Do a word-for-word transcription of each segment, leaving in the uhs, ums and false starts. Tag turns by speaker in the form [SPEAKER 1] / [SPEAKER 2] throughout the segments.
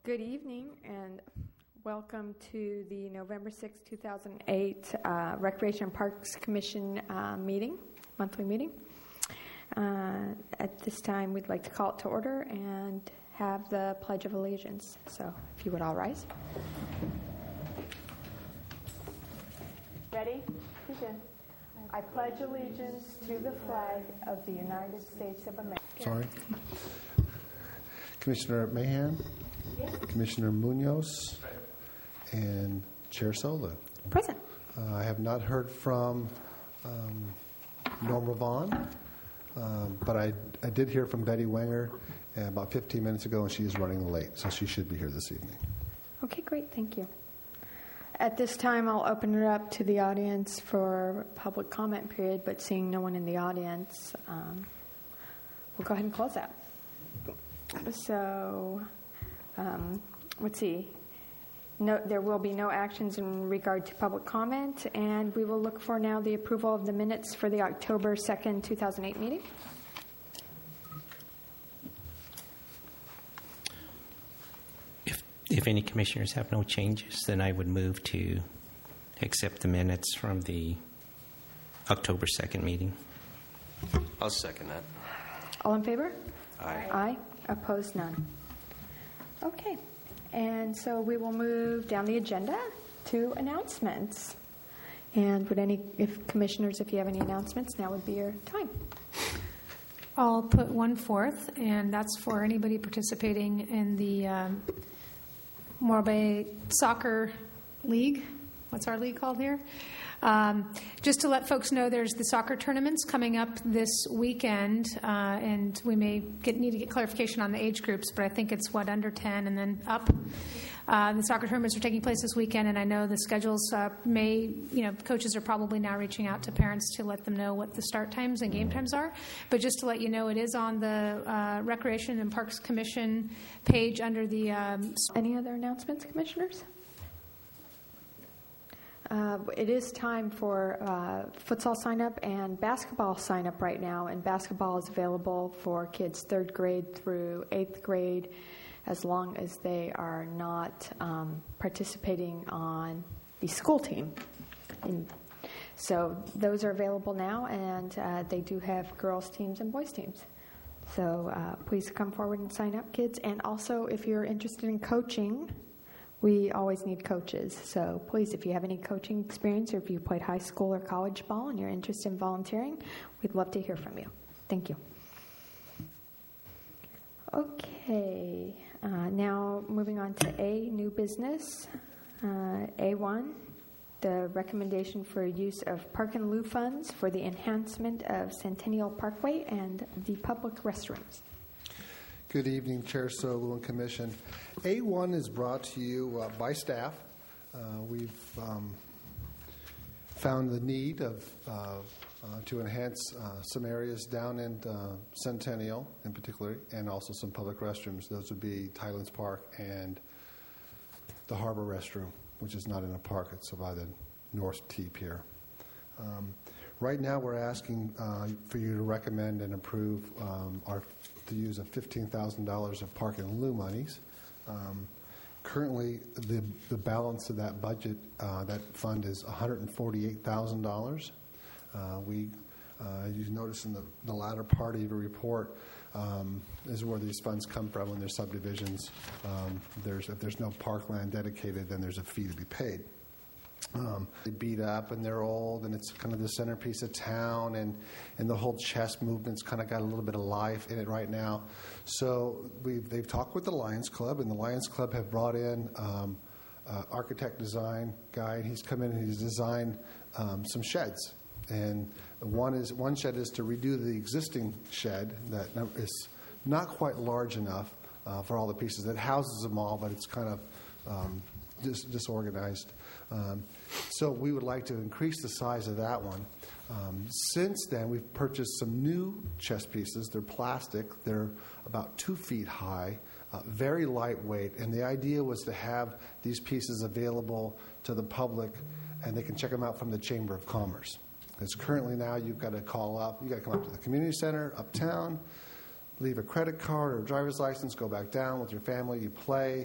[SPEAKER 1] Good evening and welcome to the November sixth, two thousand eight uh, Recreation and Parks Commission uh, meeting, monthly meeting. Uh, at this time, we'd like to call it to order and have the Pledge of Allegiance. So if you would all rise. Ready? Begin. I pledge allegiance to the flag of the United States of America.
[SPEAKER 2] Sorry. Commissioner Mahan?
[SPEAKER 1] Yes.
[SPEAKER 2] Commissioner Munoz? And Chair Sola?
[SPEAKER 1] Present.
[SPEAKER 2] Uh, I have not heard from um, Norma Vaughn, um, but I, I did hear from Betty Wenger uh, about fifteen minutes ago, and she is running late, so she should be here this evening.
[SPEAKER 1] Okay, great. Thank you. At this time, I'll open it up to the audience for public comment period, but seeing no one in the audience, um, we'll go ahead and close that. So, um, let's see. No, there will be no actions in regard to public comment, and we will look for now the approval of the minutes for the October second, two thousand eight meeting.
[SPEAKER 3] If, if any commissioners have no changes, then I would move to accept the minutes from the October second meeting.
[SPEAKER 4] I'll second that.
[SPEAKER 1] All in favor?
[SPEAKER 4] Aye.
[SPEAKER 1] Aye. Opposed? None. Okay. And so we will move down the agenda to announcements. And would any, if commissioners, if you have any announcements, now would be your time.
[SPEAKER 5] I'll put one forth, and that's for anybody participating in the um, Morro Bay Soccer League. What's our league called here? Um, just to let folks know, there's the soccer tournaments coming up this weekend, uh, and we may get, need to get clarification on the age groups, but I think it's, what, under ten and then up. Uh, the soccer tournaments are taking place this weekend, and I know the schedules uh, may, you know, coaches are probably now reaching out to parents to let them know what the start times and game times are. But just to let you know, it is on the uh, Recreation and Parks Commission page under the... Um,
[SPEAKER 1] Any other announcements, commissioners? Uh, it is time for uh, futsal sign-up and basketball sign-up right now, and basketball is available for kids third grade through eighth grade as long as they are not um, participating on the school team. And so those are available now, and uh, they do have girls' teams and boys' teams. So uh, please come forward and sign up, kids. And also, if you're interested in coaching, we always need coaches, so please, if you have any coaching experience or if you played high school or college ball and you're interested in volunteering, we'd love to hear from you. Thank you. Okay, uh, now moving on to A, new business. Uh, A one, the recommendation for use of Park and Loo funds for the enhancement of Centennial Parkway and the public restrooms.
[SPEAKER 2] Good evening, Chair Solu and Commission. A one is brought to you uh, by staff. Uh, we've um, found the need of uh, uh, to enhance uh, some areas down in uh, Centennial in particular, and also some public restrooms. Those would be Tylands Park and the Harbor restroom, which is not in a park. It's by the North T Pier. Um, right now we're asking uh, for you to recommend and approve um, our the use of fifteen thousand dollars of Park and Loo monies. Um, currently, the the balance of that budget, uh, that fund is one hundred forty-eight thousand dollars. Uh, we, uh, you notice in the, the latter part of your report, um, is where these funds come from when there's subdivisions. Um, there's if there's no parkland dedicated, then there's a fee to be paid. Um, they're beat up and they're old, and it's kind of the centerpiece of town, and, and the whole chess movement's kind of got a little bit of life in it right now. So we've they've talked with the Lions Club, and the Lions Club have brought in um, uh, architect design guy, and he's come in and he's designed um, some sheds. And one is one shed is to redo the existing shed that is not quite large enough uh, for all the pieces. It houses them all, but it's kind of um, dis- disorganized. Um, so we would like to increase the size of that one. Um, since then, we've purchased some new chess pieces. They're plastic. They're about two feet high, uh, very lightweight. And the idea was to have these pieces available to the public, and they can check them out from the Chamber of Commerce. Because currently now you've got to call up. You've got to come up to the community center uptown, leave a credit card or a driver's license, go back down with your family, you play.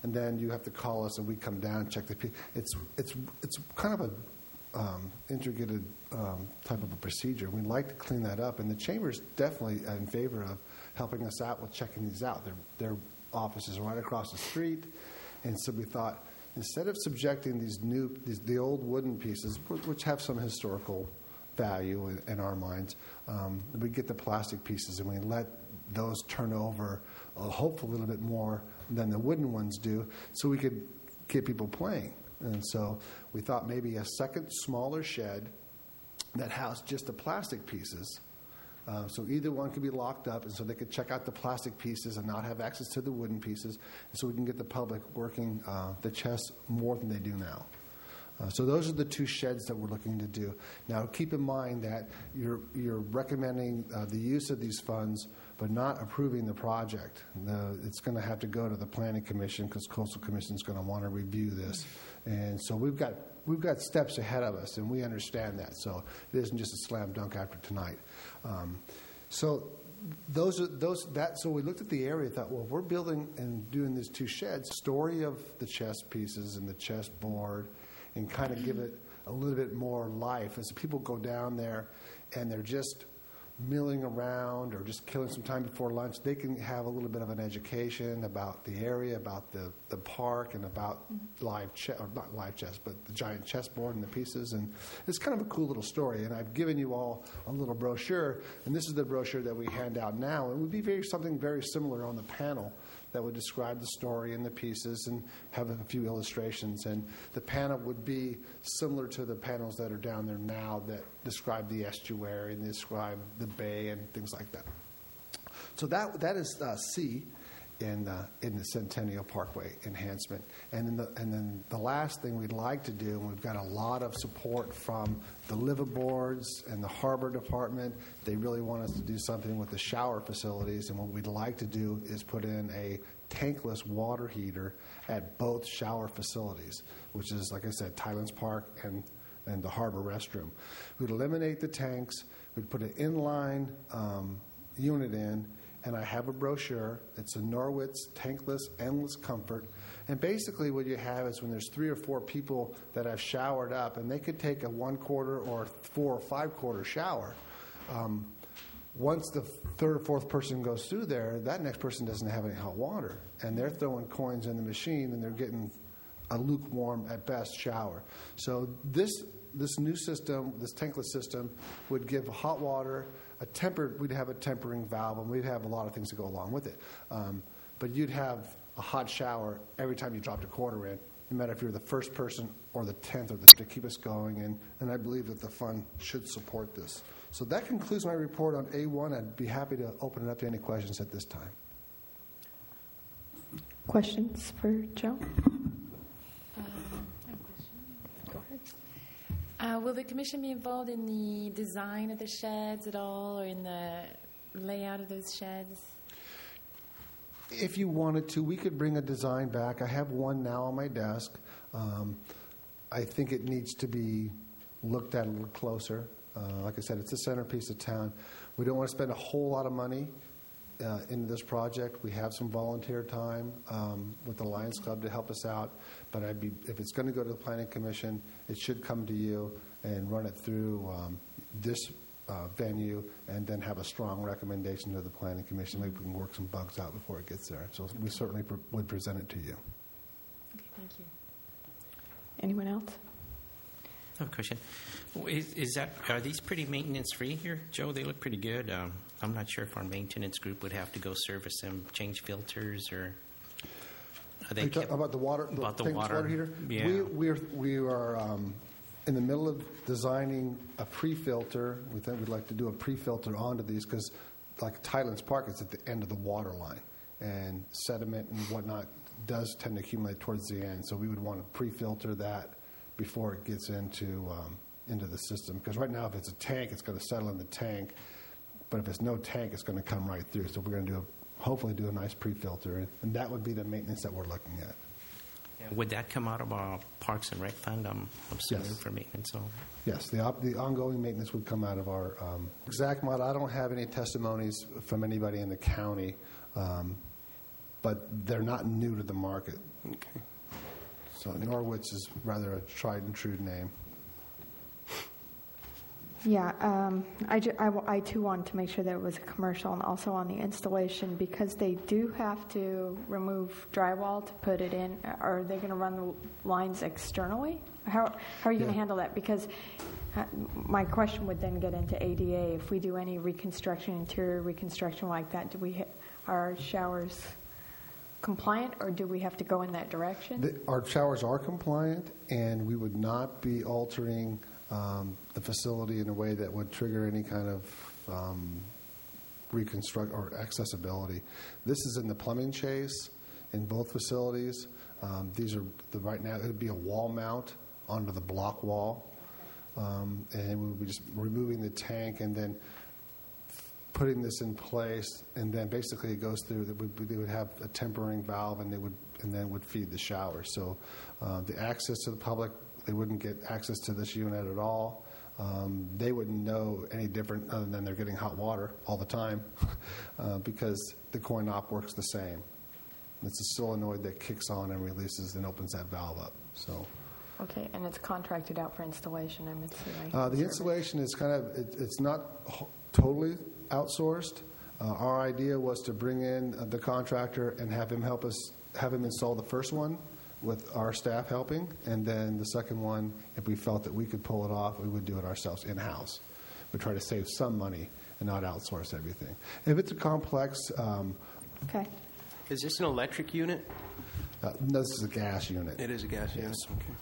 [SPEAKER 2] and then you have to call us, and we come down and check the. P- it's it's it's kind of a um, intricate um, type of a procedure. We'd like to clean that up, and the chamber's definitely in favor of helping us out with checking these out. Their their office is right across the street, and so we thought instead of subjecting these new these, the old wooden pieces, which have some historical value in, in our minds, um, we get the plastic pieces and we let those turn over, uh, hopefully a little bit more than the wooden ones do, so we could get people playing. And so we thought maybe a second smaller shed that housed just the plastic pieces. Uh, so either one could be locked up, and so they could check out the plastic pieces and not have access to the wooden pieces, and so we can get the public working uh, the chess more than they do now. Uh, so those are the two sheds that we're looking to do. Now, keep in mind that you're you're recommending uh, the use of these funds, but not approving the project. The, it's going to have to go to the Planning Commission because Coastal Commission is going to want to review this, and so we've got we've got steps ahead of us, and we understand that. So it isn't just a slam dunk after tonight. Um, so. Those are those that. So we looked at the area and thought, well, we're building and doing these two sheds. Story of the chess pieces and the chess board, and kind of give it a little bit more life as people go down there and they're just milling around or just killing some time before lunch. They can have a little bit of an education about the area, about the, the park, and about live chess, or not live chess, but the giant chessboard and the pieces. And it's kind of a cool little story. And I've given you all a little brochure, and this is the brochure that we hand out now. It would be very something very similar on the panel that would describe the story and the pieces and have a few illustrations. And the panel would be similar to the panels that are down there now that describe the estuary and describe the bay and things like that. So that that is uh, C in uh, in the Centennial Parkway enhancement. And then the, and then the last thing we'd like to do, and we've got a lot of support from the liveaboards and the harbor department. They really want us to do something with the shower facilities, and what we'd like to do is put in a tankless water heater at both shower facilities, which is, like I said, Tylands Park and and the harbor restroom. We'd eliminate the tanks. We'd put an inline um, unit in, and I have a brochure. It's a Norwitz tankless endless comfort. And basically what you have is when there's three or four people that have showered up, and they could take a one-quarter or four or five-quarter shower, um, once the third or fourth person goes through there, that next person doesn't have any hot water. And they're throwing coins in the machine, and they're getting a lukewarm, at best, shower. So this this new system, this tankless system, would give hot water, a tempered, we'd have a tempering valve, and we'd have a lot of things to go along with it. Um, but you'd have a hot shower every time you dropped a quarter in, no matter if you're the first person or the tenth, or the, to keep us going. And, and I believe that the fund should support this. So that concludes my report on A one. I'd be happy to open it up to any questions at this time.
[SPEAKER 1] Questions for Joe?
[SPEAKER 6] Uh, will the commission be involved in the design of the sheds at all, or in the layout of those sheds?
[SPEAKER 2] If you wanted to, we could bring a design back. I have one now on my desk. Um, I think it needs to be looked at a little closer. Uh, like I said, it's the centerpiece of town. We don't want to spend a whole lot of money uh, into this project. We have some volunteer time um, with the Lions Club to help us out. But I'd be, if it's going to go to the Planning Commission, it should come to you and run it through um, this uh, venue, and then have a strong recommendation to the Planning Commission. Maybe we can work some bugs out before it gets there. So we certainly pr- would present it to you.
[SPEAKER 6] Okay, thank you.
[SPEAKER 1] Anyone else?
[SPEAKER 3] I have a question. Is, is that are these pretty maintenance free here, Joe? They look pretty good. Um, I'm not sure if our maintenance group would have to go service them, change filters, or are they
[SPEAKER 2] Are you talking about the water, the
[SPEAKER 3] about the
[SPEAKER 2] tankless
[SPEAKER 3] water.
[SPEAKER 2] water heater?
[SPEAKER 3] Yeah.
[SPEAKER 2] We we're, we are um, in the middle of designing a pre-filter. We think we'd like to do a pre-filter onto these because, like Tylands Park, it's at the end of the water line, and sediment and whatnot does tend to accumulate towards the end. So we would want to pre-filter that before it gets into um, into the system. Because right now, if it's a tank, it's going to settle in the tank. But if it's no tank, it's going to come right through. So we're going to do a, hopefully do a nice pre-filter, and, and that would be the maintenance that we're looking at.
[SPEAKER 3] Yeah. Would that come out of our Parks and Rec fund? I'm, I'm assuming
[SPEAKER 2] Yes.
[SPEAKER 3] for maintenance. So.
[SPEAKER 2] Yes, the op- the ongoing maintenance would come out of our um, exact mod. I don't have any testimonies from anybody in the county, um, but they're not new to the market.
[SPEAKER 4] Okay.
[SPEAKER 2] So Norwich is rather a tried and true name.
[SPEAKER 1] Yeah, um, I, ju- I, w- I too wanted to make sure that it was a commercial, and also on the installation, because they do have to remove drywall to put it in. Are they going to run the lines externally? How, how are you going to
[SPEAKER 2] Yeah.
[SPEAKER 1] handle that? Because uh, my question would then get into A D A. If we do any reconstruction, interior reconstruction like that, do we ha- are showers compliant, or do we have to go in that direction?
[SPEAKER 2] The, our showers are compliant, and we would not be altering um, the facility in a way that would trigger any kind of um, reconstruct or accessibility. This is in the plumbing chase in both facilities. Um, these are the right now. It would be a wall mount onto the block wall, um, and we would be just removing the tank and then putting this in place, and then basically it goes through. That would, they would have a tempering valve, and they would and then would feed the shower. So uh, the access to the public, they wouldn't get access to this unit at all. Um, they wouldn't know any different other than they're getting hot water all the time uh, because the coin op works the same. It's a solenoid that kicks on and releases and opens that valve up. So.
[SPEAKER 1] Okay, and it's contracted out for installation, I'm assuming.
[SPEAKER 2] Uh, the installation is kind of, it, it's not ho- totally outsourced. Uh, our idea was to bring in uh, the contractor and have him help us, have him install the first one with our staff helping, and then the second one, if we felt that we could pull it off, we would do it ourselves in-house. We try to save some money and not outsource everything. If it's a complex, um,
[SPEAKER 1] Okay.
[SPEAKER 4] Is this an electric unit?
[SPEAKER 2] uh, no, this is a gas unit.
[SPEAKER 4] It is a gas unit.
[SPEAKER 2] Yes.
[SPEAKER 4] Okay.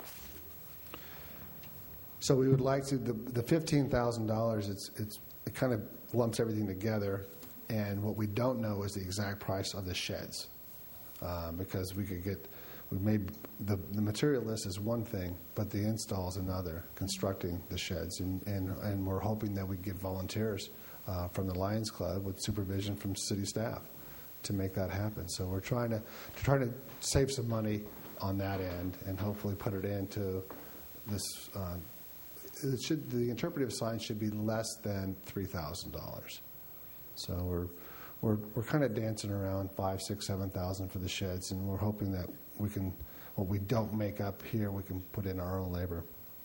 [SPEAKER 2] So we would like to, the, the fifteen thousand dollars, it's, it's, it kind of lumps everything together, and what we don't know is the exact price of the sheds. Um, because we could get, we made, the, the material list is one thing, but the install is another, constructing the sheds. And, and, and we're hoping that we get volunteers uh, from the Lions Club with supervision from city staff to make that happen. So we're trying to, to try to save some money on that end and hopefully put it into this. Uh, it should, the interpretive sign should be less than three thousand dollars. So we're we're we're kind of dancing around five, six, seven thousand for the sheds, and we're hoping that we can, what we don't make up here, we can put in our own labor.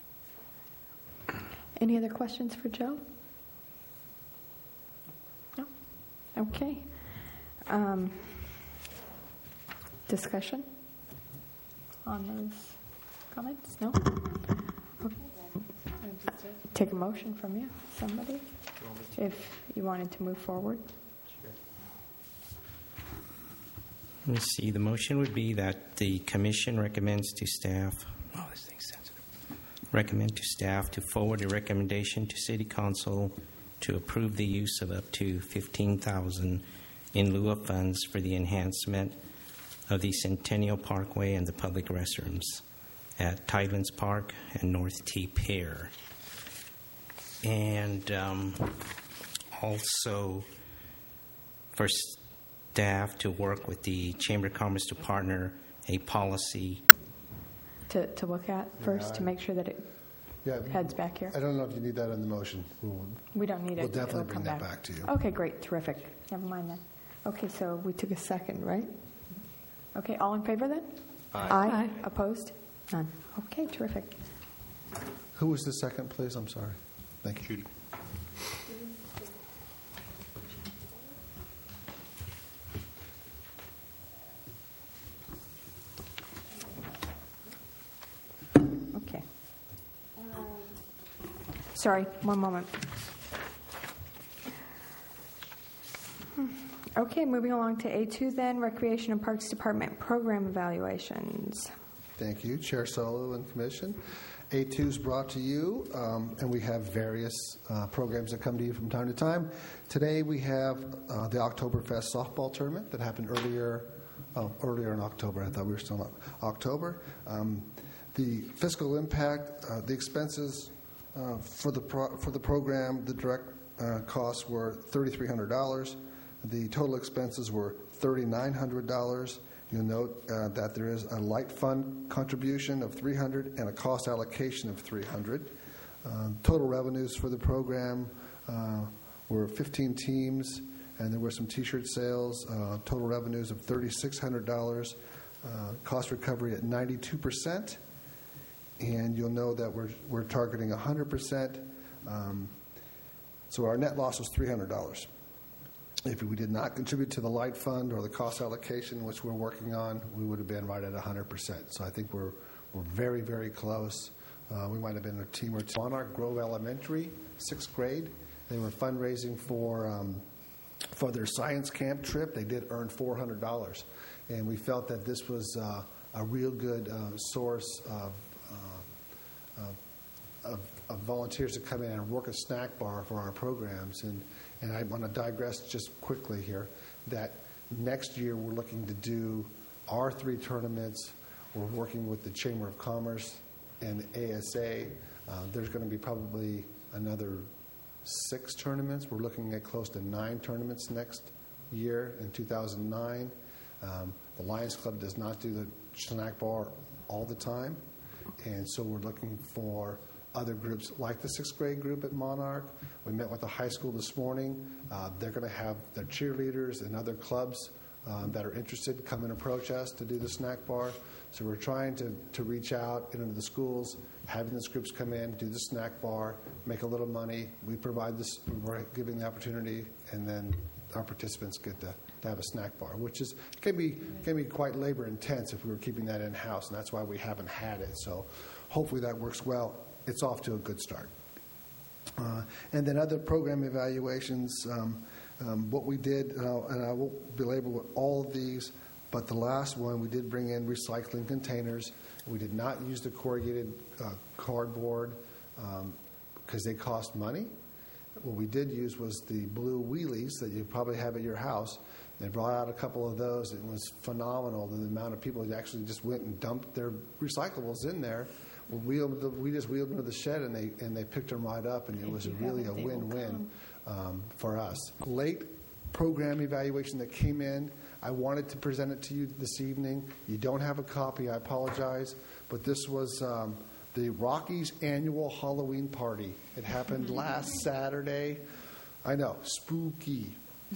[SPEAKER 1] Any other questions for Joe? No? Okay. Um, discussion on those comments? No? Okay. Take a motion from you, somebody, if you wanted to move forward.
[SPEAKER 3] Let me see. The motion would be that the commission recommends to staff. Oh, this thing's sensitive. Recommend to staff to forward a recommendation to City Council to approve the use of up to fifteen thousand dollars in lieu of funds for the enhancement of the Centennial Parkway and the public restrooms at Tidelands Park and North T. Pier. And um, also for staff to work with the Chamber of Commerce to partner a policy.
[SPEAKER 1] To, to look at first, to make sure that it
[SPEAKER 2] Yeah,
[SPEAKER 1] heads back here.
[SPEAKER 2] I don't know if you need that in the motion. We'll,
[SPEAKER 1] We don't need it.
[SPEAKER 2] We'll definitely
[SPEAKER 1] It'll come
[SPEAKER 2] bring that back to you.
[SPEAKER 1] Okay, great, terrific. Never mind then. Okay, so we took a second, right? Okay, all in favor then?
[SPEAKER 4] Aye.
[SPEAKER 1] Aye.
[SPEAKER 5] Aye.
[SPEAKER 1] Opposed? None. Okay, terrific.
[SPEAKER 2] who was the second, please? I'm sorry. Thank you.
[SPEAKER 4] Judy.
[SPEAKER 1] Okay. Sorry, one moment. Hmm. Okay, moving along to A two then, Recreation and Parks Department program evaluations.
[SPEAKER 2] Thank you, Chair Solo and Commission. A two is brought to you, um, and we have various uh, programs that come to you from time to time. Today we have uh, the Oktoberfest softball tournament that happened earlier oh, earlier in October. I thought we were still in October. Um, the fiscal impact, uh, the expenses uh, for the pro- for the program, the direct uh, costs were three thousand three hundred dollars. The total expenses were three thousand nine hundred dollars. You'll note uh, that there is a light fund contribution of three hundred dollars and a cost allocation of three hundred dollars. Uh, total revenues for the program uh, were fifteen teams, and there were some T-shirt sales. Uh, total revenues of three thousand six hundred dollars. Uh, cost recovery at ninety-two percent. And you'll know that we're we're targeting one hundred percent. Um, so our net loss was three hundred dollars. If we did not contribute to the light fund or the cost allocation, which we're working on, we would have been right at one hundred percent. So I think we're we're very, very close. Uh, we might have been a team or two. Monarch Grove Elementary, sixth grade, they were fundraising for um, for their science camp trip. They did earn four hundred dollars. And we felt that this was uh, a real good uh, source of, uh, of, of, of volunteers to come in and work a snack bar for our programs. And, and I want to digress just quickly here that next year we're looking to do our three tournaments. We're working with the Chamber of Commerce and A S A. Uh, there's going to be probably another six tournaments. We're looking at close to nine tournaments next year in two thousand nine. Um, the Lions Club does not do the snack bar all the time, and so we're looking for other groups like the sixth grade group at Monarch. We met with the high school this morning. Uh, they're going to have their cheerleaders and other clubs um, that are interested come and approach us to do the snack bar. So we're trying to, to reach out into the schools, having these groups come in, do the snack bar, make a little money. We provide this, we're giving the opportunity, and then our participants get to, to have a snack bar, which is can be can be quite labor intense if we were keeping that in house, and that's why we haven't had it. So hopefully that works well. It's off to a good start. Uh, and then other program evaluations. Um, um, what we did, uh, and I won't belabor with all of these, but the last one we did bring in recycling containers. We did not use the corrugated uh, cardboard because um, they cost money. What we did use was the blue wheelies that you probably have at your house. They brought out a couple of those. It was phenomenal, the amount of people that actually just went and dumped their recyclables in there. We, we just wheeled them to the shed, and they and they picked them right up, and it was really a win-win um, for us. Late program evaluation that came in. I wanted to present it to you this evening. You don't have a copy. I apologize. But this was um, the Rockies annual Halloween party. It happened last Saturday. I know, spooky.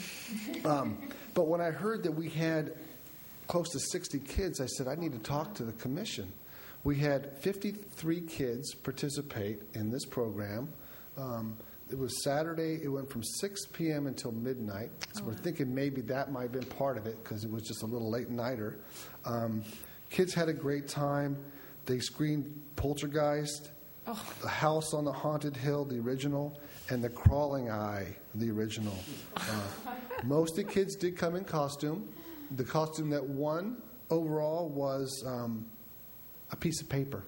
[SPEAKER 2] Um, but when I heard that we had close to sixty kids, I said, I need to talk to the commission. We had fifty-three kids participate in this program. Um, it was Saturday. It went from six p.m. until midnight. So oh, we're wow. thinking maybe that might have been part of it because it was just a little late-nighter. Um, kids had a great time. They screened Poltergeist, oh. The House on the Haunted Hill, the original, and The Crawling Eye, the original. Uh, most of the kids did come in costume. The costume that won overall was um, a piece of paper.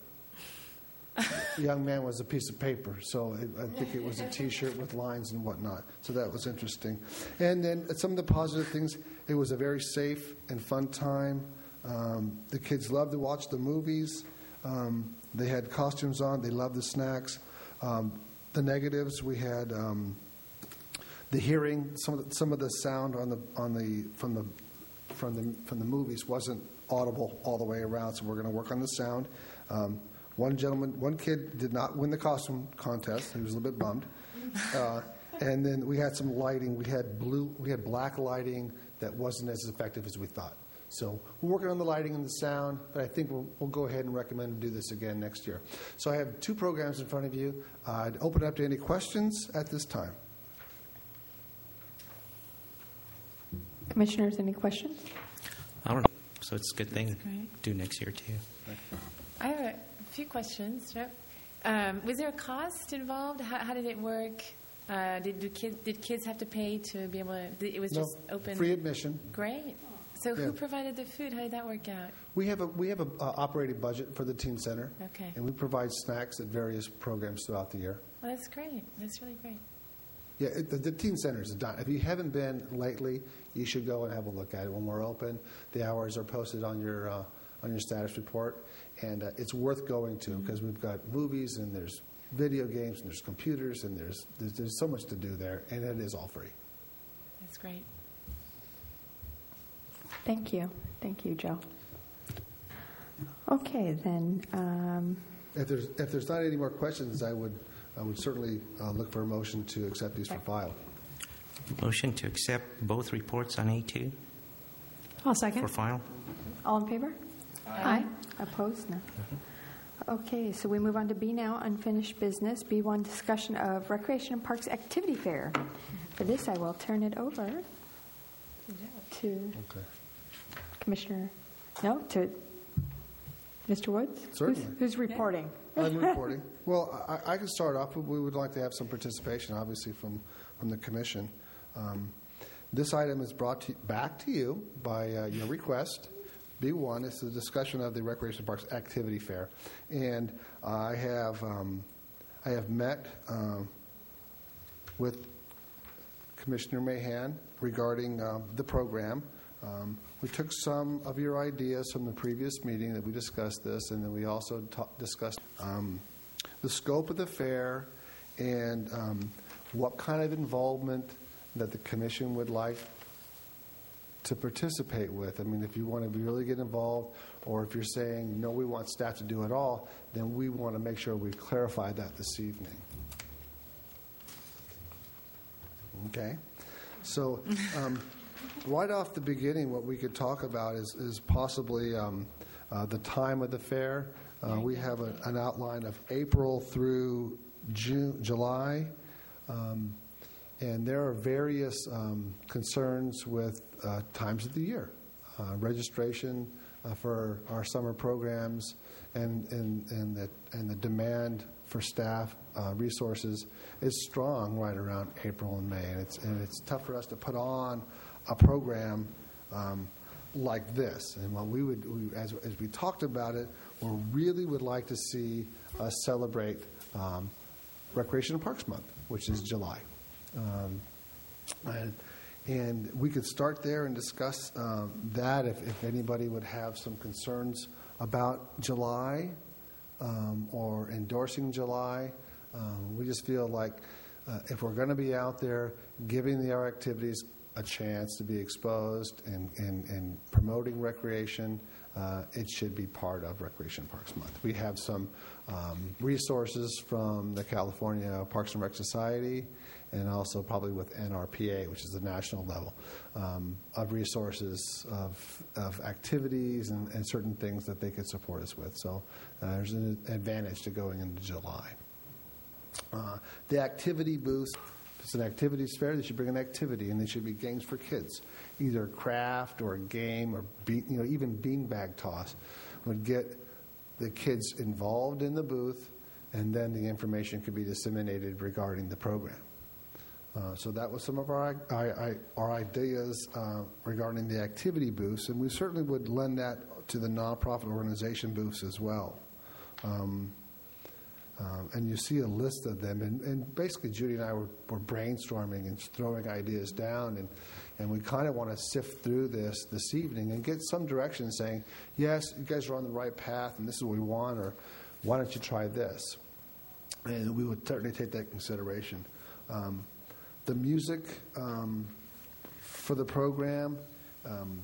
[SPEAKER 2] The young man was a piece of paper, so it, I think it was a T-shirt with lines and whatnot. So that was interesting. And then some of the positive things, it was a very safe and fun time. Um, the kids loved to watch the movies. Um, they had costumes on. They loved the snacks. Um, the negatives, we had um, the hearing. Some of the, some of the sound on the on the from the from the from the movies wasn't audible all the way around. So we're going to work on the sound. Um, one gentleman, one kid did not win the costume contest. He was a little bit bummed. Uh, and then we had some lighting. We had blue. We had black lighting that wasn't as effective as we thought. So we're working on the lighting and the sound, but I think we'll, we'll go ahead and recommend to do this again next year. So I have two programs in front of you. Uh, I'd open it up to any questions at this time.
[SPEAKER 1] Commissioners, any questions?
[SPEAKER 3] I don't know. So it's a good thing to do next year, too.
[SPEAKER 6] I have a few questions. Um, was there a cost involved? How, how did it work? Uh, did, do kid, did kids have to pay to be able to? It was
[SPEAKER 2] no,
[SPEAKER 6] just open.
[SPEAKER 2] Free admission.
[SPEAKER 6] Great. So
[SPEAKER 2] yeah.
[SPEAKER 6] Who provided the food? How did that work out?
[SPEAKER 2] We have a we have a uh, operating budget for the teen center.
[SPEAKER 6] Okay.
[SPEAKER 2] And we provide snacks at various programs throughout the year.
[SPEAKER 6] Well, that's great. That's really great.
[SPEAKER 2] Yeah, it, the, the teen center is done. If you haven't been lately, you should go and have a look at it when we're open. The hours are posted on your uh, on your status report, and uh, it's worth going to because mm-hmm. we've got movies and there's video games and there's computers and there's, there's there's so much to do there, and it is all free.
[SPEAKER 6] That's great.
[SPEAKER 1] Thank you. Thank you, Joe. Okay, then. Um,
[SPEAKER 2] if there's if there's not any more questions, I would I would certainly uh, look for a motion to accept these for file.
[SPEAKER 3] Motion to accept both reports on A two
[SPEAKER 5] I'll second.
[SPEAKER 3] for file.
[SPEAKER 1] All in favor? Aye. Opposed? No. Okay, so we move on to B now, unfinished business. B one, discussion of Recreation and Parks Activity Fair. For this, I will turn it over to
[SPEAKER 2] Okay.
[SPEAKER 1] Commissioner, no, to Mister Woods?
[SPEAKER 2] Certainly.
[SPEAKER 1] Who's, who's reporting?
[SPEAKER 2] I'm reporting. Well, I, I can start off. We would like to have some participation, obviously, from, from the commission. Um, this item is brought to, back to you by uh, your request. B one is the discussion of the Recreation Parks Activity Fair, and uh, I have um, I have met um, with Commissioner Mahan regarding uh, the program. Um, we took some of your ideas from the previous meeting that we discussed this, and then we also ta- discussed um, the scope of the fair and um, what kind of involvement that the commission would like to participate with. I mean, if you want to really get involved, or if you're saying, no, we want staff to do it all, then we want to make sure we clarify that this evening. Okay? So, um, right off the beginning, what we could talk about is, is possibly um, uh, the time of the fair. Uh, we have a, an outline of April through June, July. Um, And there are various um, concerns with uh, times of the year. Uh, registration uh, for our summer programs and, and, and, the, and the demand for staff uh, resources is strong right around April and May. And it's, and it's tough for us to put on a program um, like this. And what we would, we, as, as we talked about it, we really would like to see us celebrate um, Recreation and Parks Month, which is July. Um, and, and we could start there and discuss um, that if, if anybody would have some concerns about July um, or endorsing July. Um, we just feel like uh, if we're going to be out there giving the, our activities a chance to be exposed and, and, and promoting recreation, uh, it should be part of Recreation Parks Month. We have some um, resources from the California Parks and Rec Society, and also probably with N R P A, which is the national level, um, of resources, of, of activities and, and certain things that they could support us with. So uh, there's an advantage to going into July. Uh, the activity booth, if it's an activities fair, they should bring an activity, and they should be games for kids, either craft or a game or be, you know, even beanbag toss would get the kids involved in the booth, and then the information could be disseminated regarding the program. Uh, so that was some of our our, our ideas uh, regarding the activity booths, and we certainly would lend that to the nonprofit organization booths as well. Um, um, and you see a list of them, and, and basically Judy and I were, were brainstorming and throwing ideas down, and, and we kind of want to sift through this this evening and get some direction saying, yes, you guys are on the right path, and this is what we want, or why don't you try this? And we would certainly take that into consideration. Um, The music um, for the program um,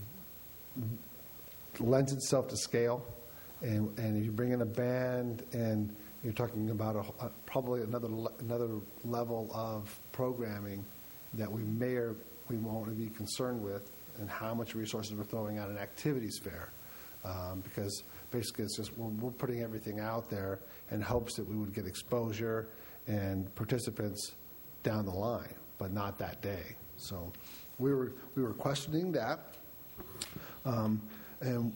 [SPEAKER 2] lends itself to scale, and, and if you bring in a band, and you're talking about a, a, probably another another level of programming that we may or we won't be concerned with, and how much resources we're throwing out an activities fair, um, because basically it's just we're, we're putting everything out there in hopes that we would get exposure and participants down the line, but not that day. So we were we were questioning that, um, and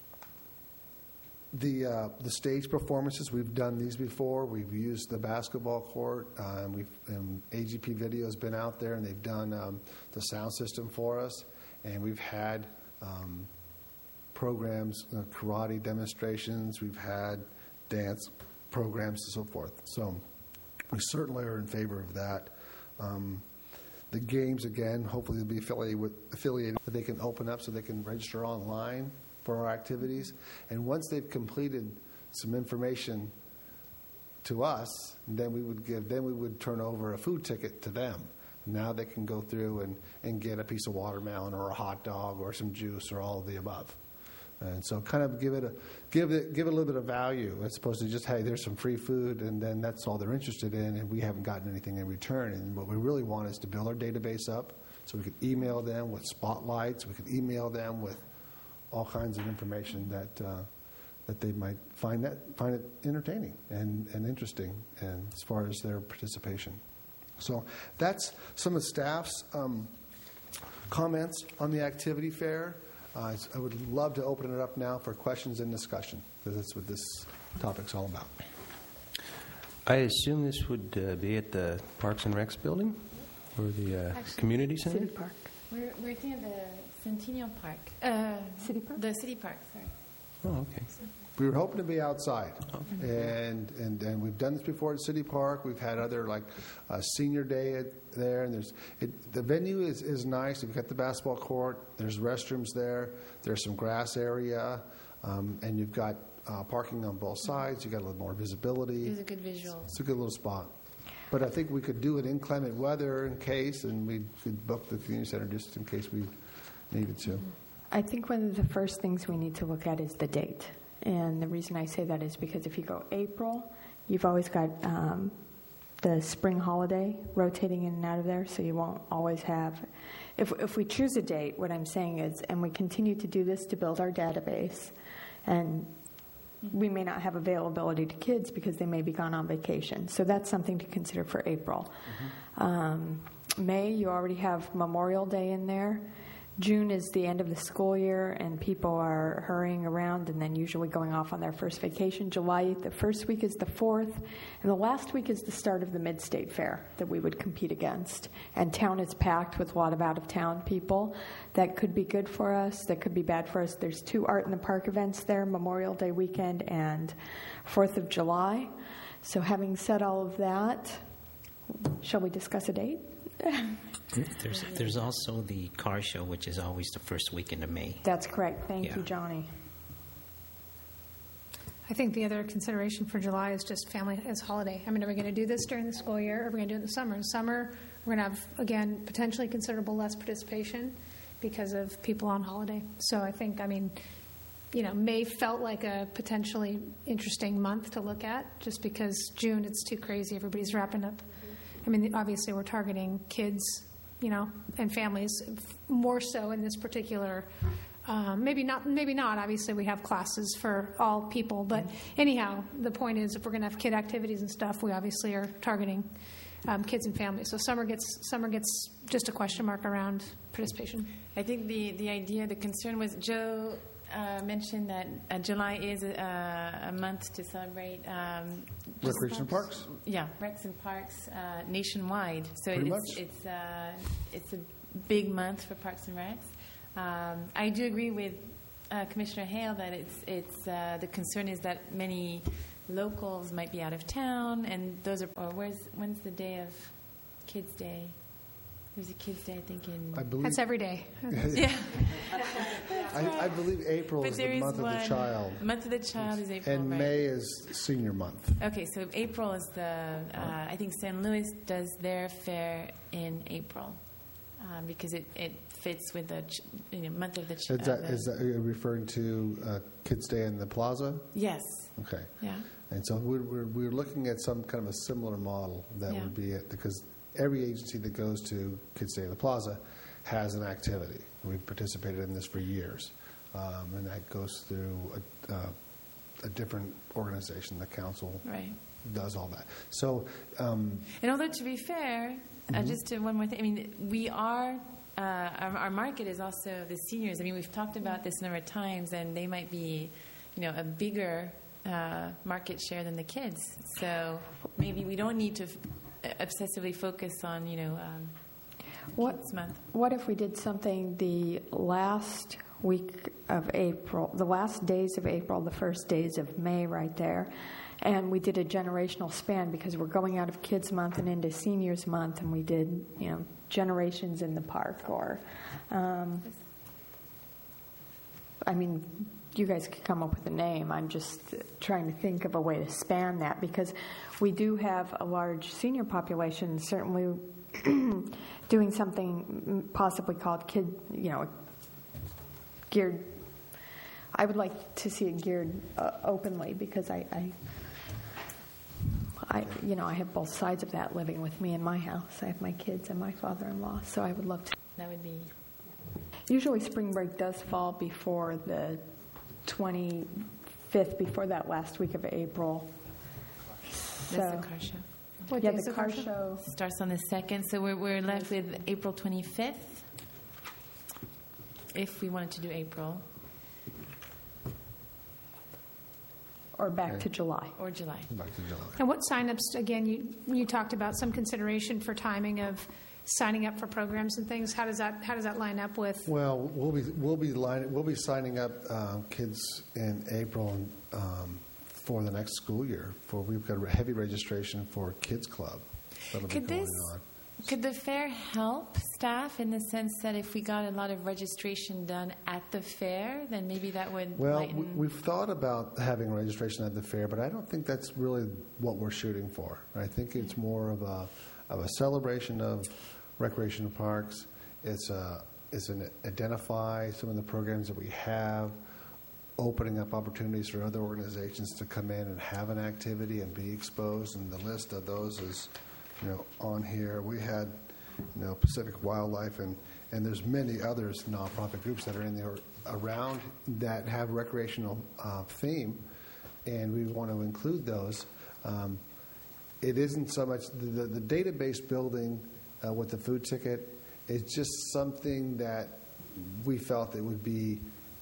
[SPEAKER 2] the uh, the stage performances. We've done these before. We've used the basketball court. Uh, and we've and A G P Video has been out there, and they've done um, the sound system for us. And we've had um, programs, uh, karate demonstrations. We've had dance programs and so forth. So we certainly are in favor of that. Um, the games, again, hopefully they'll be affiliated with affiliated. They can open up so they can register online for our activities. And once they've completed some information to us, then we would give. Then we would turn over a food ticket to them. Now they can go through and, and get a piece of watermelon or a hot dog or some juice or all of the above. And so kind of give it a give it give it a little bit of value as opposed to just, hey, there's some free food and then that's all they're interested in and we haven't gotten anything in return. And what we really want is to build our database up so we could email them with spotlights, we could email them with all kinds of information that uh, that they might find that find it entertaining and, and interesting and as far as their participation. So that's some of the staff's um, comments on the activity fair. Uh, I would love to open it up now for questions and discussion, because that's what this topic's all about.
[SPEAKER 4] I assume this would uh, be at the Parks and Recs building or the uh,
[SPEAKER 6] Actually,
[SPEAKER 4] community center?
[SPEAKER 1] City Park.
[SPEAKER 6] We're, we're thinking of the Centennial Park. Uh,
[SPEAKER 1] City Park?
[SPEAKER 6] The City Park, sorry.
[SPEAKER 4] Oh, okay.
[SPEAKER 2] We were hoping to be outside, and, and and we've done this before at City Park. We've had other, like, uh, senior day at, there, and there's it, the venue is, is nice. We've got the basketball court. There's restrooms there. There's some grass area, um, and you've got uh, parking on both sides. You've got a little more visibility.
[SPEAKER 6] It was a good visual.
[SPEAKER 2] It's a good little spot. But I think we could do it in inclement weather in case, and we could book the community center just in case we needed to.
[SPEAKER 1] I think one of the first things we need to look at is the date. And the reason I say that is because if you go April, you've always got um, the spring holiday rotating in and out of there, so you won't always have. If, if we choose a date, what I'm saying is, and we continue to do this to build our database, and we may not have availability to kids because they may be gone on vacation. So that's something to consider for April. Mm-hmm. Um, May, you already have Memorial Day in there. June is the end of the school year, and people are hurrying around and then usually going off on their first vacation. July, the first week is the fourth, and the last week is the start of the Mid-State Fair that we would compete against. And town is packed with a lot of out-of-town people. That could be good for us. That could be bad for us. There's two Art in the Park events there, Memorial Day weekend and fourth of July. So having said all of that, shall we discuss a date?
[SPEAKER 3] There's there's also the car show, which is always the first weekend of May.
[SPEAKER 1] That's correct. Thank
[SPEAKER 3] Yeah.
[SPEAKER 1] you, Johnny.
[SPEAKER 5] I think the other consideration for July is just family as holiday. I mean, are we going to do this during the school year, or are we going to do it in the summer? In summer, we're going to have, again, potentially considerable less participation because of people on holiday. So I think, I mean, you know, May felt like a potentially interesting month to look at, just because June, it's too crazy. Everybody's wrapping up. I mean, obviously, we're targeting kids, you know, and families more so in this particular. Um, maybe not. Maybe not. Obviously, we have classes for all people. But anyhow, the point is, if we're going to have kid activities and stuff, we obviously are targeting um, kids and families. So summer gets summer gets just a question mark around participation.
[SPEAKER 6] I think the, the idea, the concern was Joe uh, mentioned that uh, July is a, a month to celebrate um,
[SPEAKER 2] Recreation parks?
[SPEAKER 6] Yeah, recs and parks uh, nationwide. So
[SPEAKER 2] Pretty
[SPEAKER 6] it's
[SPEAKER 2] much.
[SPEAKER 6] it's uh, it's a big month for parks and recs. Um, I do agree with uh, Commissioner Hale that it's it's uh, the concern is that many locals might be out of town, and those are. Or where's when's the day of Kids Day? There's a Kids Day, I think in.
[SPEAKER 2] I believe
[SPEAKER 5] That's every day.
[SPEAKER 6] Yeah.
[SPEAKER 2] I, I believe April
[SPEAKER 6] But
[SPEAKER 2] is
[SPEAKER 6] there
[SPEAKER 2] the
[SPEAKER 6] is
[SPEAKER 2] month of
[SPEAKER 6] one-
[SPEAKER 2] the child,
[SPEAKER 6] Month of the Child is April,
[SPEAKER 2] and
[SPEAKER 6] right?
[SPEAKER 2] May is senior month.
[SPEAKER 6] Okay, so April is the. Uh, I think Saint Louis does their fair in April um, because it, it fits with the ch- you know, month of the
[SPEAKER 2] Is
[SPEAKER 6] child.
[SPEAKER 2] that, is that are you referring to uh, Kids Day in the Plaza?
[SPEAKER 6] Yes.
[SPEAKER 2] Okay.
[SPEAKER 6] Yeah.
[SPEAKER 2] And so we're, we're, we're looking at some kind of a similar model that
[SPEAKER 6] Yeah.
[SPEAKER 2] would be it, because every agency that goes to Kids Day in the Plaza has an activity. We've participated in this for years, um, and that goes through a, uh, a different organization. The council
[SPEAKER 6] Right.
[SPEAKER 2] does all that. So, um,
[SPEAKER 6] And although to be fair, uh,
[SPEAKER 2] Mhm.
[SPEAKER 6] just to one more thing. I mean, we are. Uh, our, our market is also the seniors. I mean, we've talked about this a number of times, and they might be, you know, a bigger uh, market share than the kids. So maybe we don't need to f- obsessively focus on, you know, um,
[SPEAKER 1] What,
[SPEAKER 6] Kids Month.
[SPEAKER 1] what if we did something the last week of April, the last days of April, the first days of May right there, and we did a generational span because we're going out of Kids Month and into Seniors Month, and we did, you know, generations in the park, or, um, I mean, you guys could come up with a name. I'm just trying to think of a way to span that, because we do have a large senior population, certainly doing something possibly called kid, you know, geared I would like to see it geared uh, openly because I, I, I, you know, I have both sides of that living with me in my house. I have my kids and my father-in-law, so I would love to.
[SPEAKER 6] That would be.
[SPEAKER 1] Usually spring break does fall before the twenty-fifth, before that last week of April.
[SPEAKER 6] That's
[SPEAKER 1] So,
[SPEAKER 6] the car show.
[SPEAKER 5] What
[SPEAKER 1] yeah,
[SPEAKER 5] day is
[SPEAKER 1] the car show.
[SPEAKER 6] Starts on the second, so we're, we're left with April twenty-fifth, if we wanted to do April,
[SPEAKER 1] Or back
[SPEAKER 2] Okay.
[SPEAKER 1] to July.
[SPEAKER 6] or July.
[SPEAKER 2] Back to July.
[SPEAKER 5] And what signups, again, you, you talked about some consideration for timing of signing up for programs and things. How does that, how does that line up with?
[SPEAKER 2] Well, we'll be we'll be line, we'll be signing up um, kids in April and, um, for the next school year. For we've got a heavy registration for Kids Club. That'll
[SPEAKER 6] Could
[SPEAKER 2] be going
[SPEAKER 6] this-
[SPEAKER 2] on.
[SPEAKER 6] Could the fair help staff in the sense that if we got a lot of registration done at the fair, then maybe that would
[SPEAKER 2] Well,
[SPEAKER 6] lighten...
[SPEAKER 2] we, we've thought about having registration at the fair, but I don't think that's really what we're shooting for. I think it's more of a of a celebration of recreational parks. It's a it's an identify some of the programs that we have, opening up opportunities for other organizations to come in and have an activity and be exposed. And the list of those is, you know, on here. We had, you know, Pacific Wildlife, and, and there's many others nonprofit groups that are in there around that have recreational uh, theme, and we want to include those. Um, it isn't so much the, the, the database building uh, with the food ticket. It's just something that we felt it would be.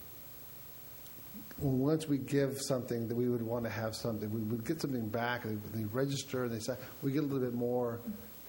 [SPEAKER 2] Once we give something, that we would want to have something, we would get something back. They, they register, they say we get a little bit more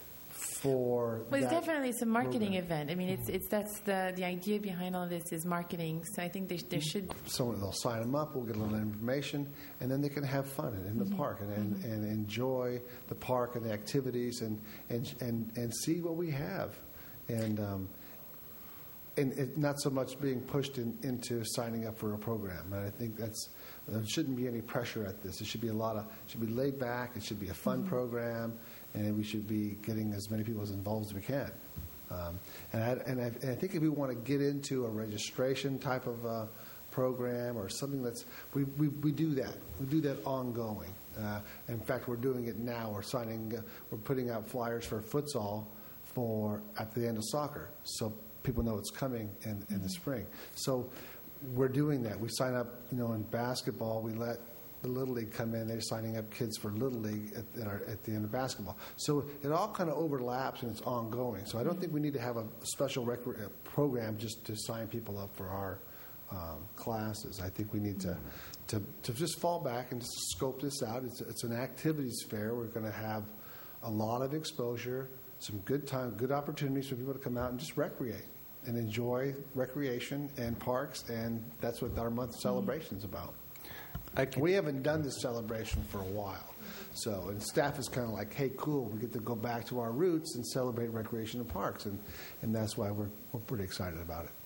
[SPEAKER 2] for.
[SPEAKER 6] Well, it's
[SPEAKER 2] that
[SPEAKER 6] definitely it's a marketing
[SPEAKER 2] program.
[SPEAKER 6] event. I mean, it's it's that's the the idea behind all of this is marketing. So I think there, there should.
[SPEAKER 2] So they'll sign them up. We'll get a little information, and then they can have fun in the
[SPEAKER 6] Mm-hmm.
[SPEAKER 2] park and, and, and enjoy the park and the activities and and and, and see what we have, and. Um, And it, not so much being pushed in, into signing up for a program. And I think that's there shouldn't be any pressure at this. It should be a lot of it should be laid back. It should be a fun program, and we should be getting as many people as involved as we can. Um, and, I, and, I, and I think if we want to get into a registration type of uh, program or something that's we, we, we do that. We do that ongoing. Uh, in fact, we're doing it now. We're signing. Uh, we're putting out flyers for futsal for at the end of soccer. So. People know it's coming in, in the spring. So we're doing that. We sign up, you know, in basketball. We let the Little League come in. They're signing up kids for Little League at, at, our, at the end of basketball. So it all kind of overlaps and it's ongoing. So I don't think we need to have a special rec- program just to sign people up for our um, classes. I think we need to, to, to just fall back and scope this out. It's, it's an activities fair. We're going to have a lot of exposure, some good time, good opportunities for people to come out and just recreate and enjoy recreation and parks, and that's what our month celebration is about.
[SPEAKER 4] I can,
[SPEAKER 2] We haven't done this celebration for a while, so and staff is kind of like, hey, cool, we get to go back to our roots and celebrate recreation and parks, and, and that's why we're we're pretty excited about it.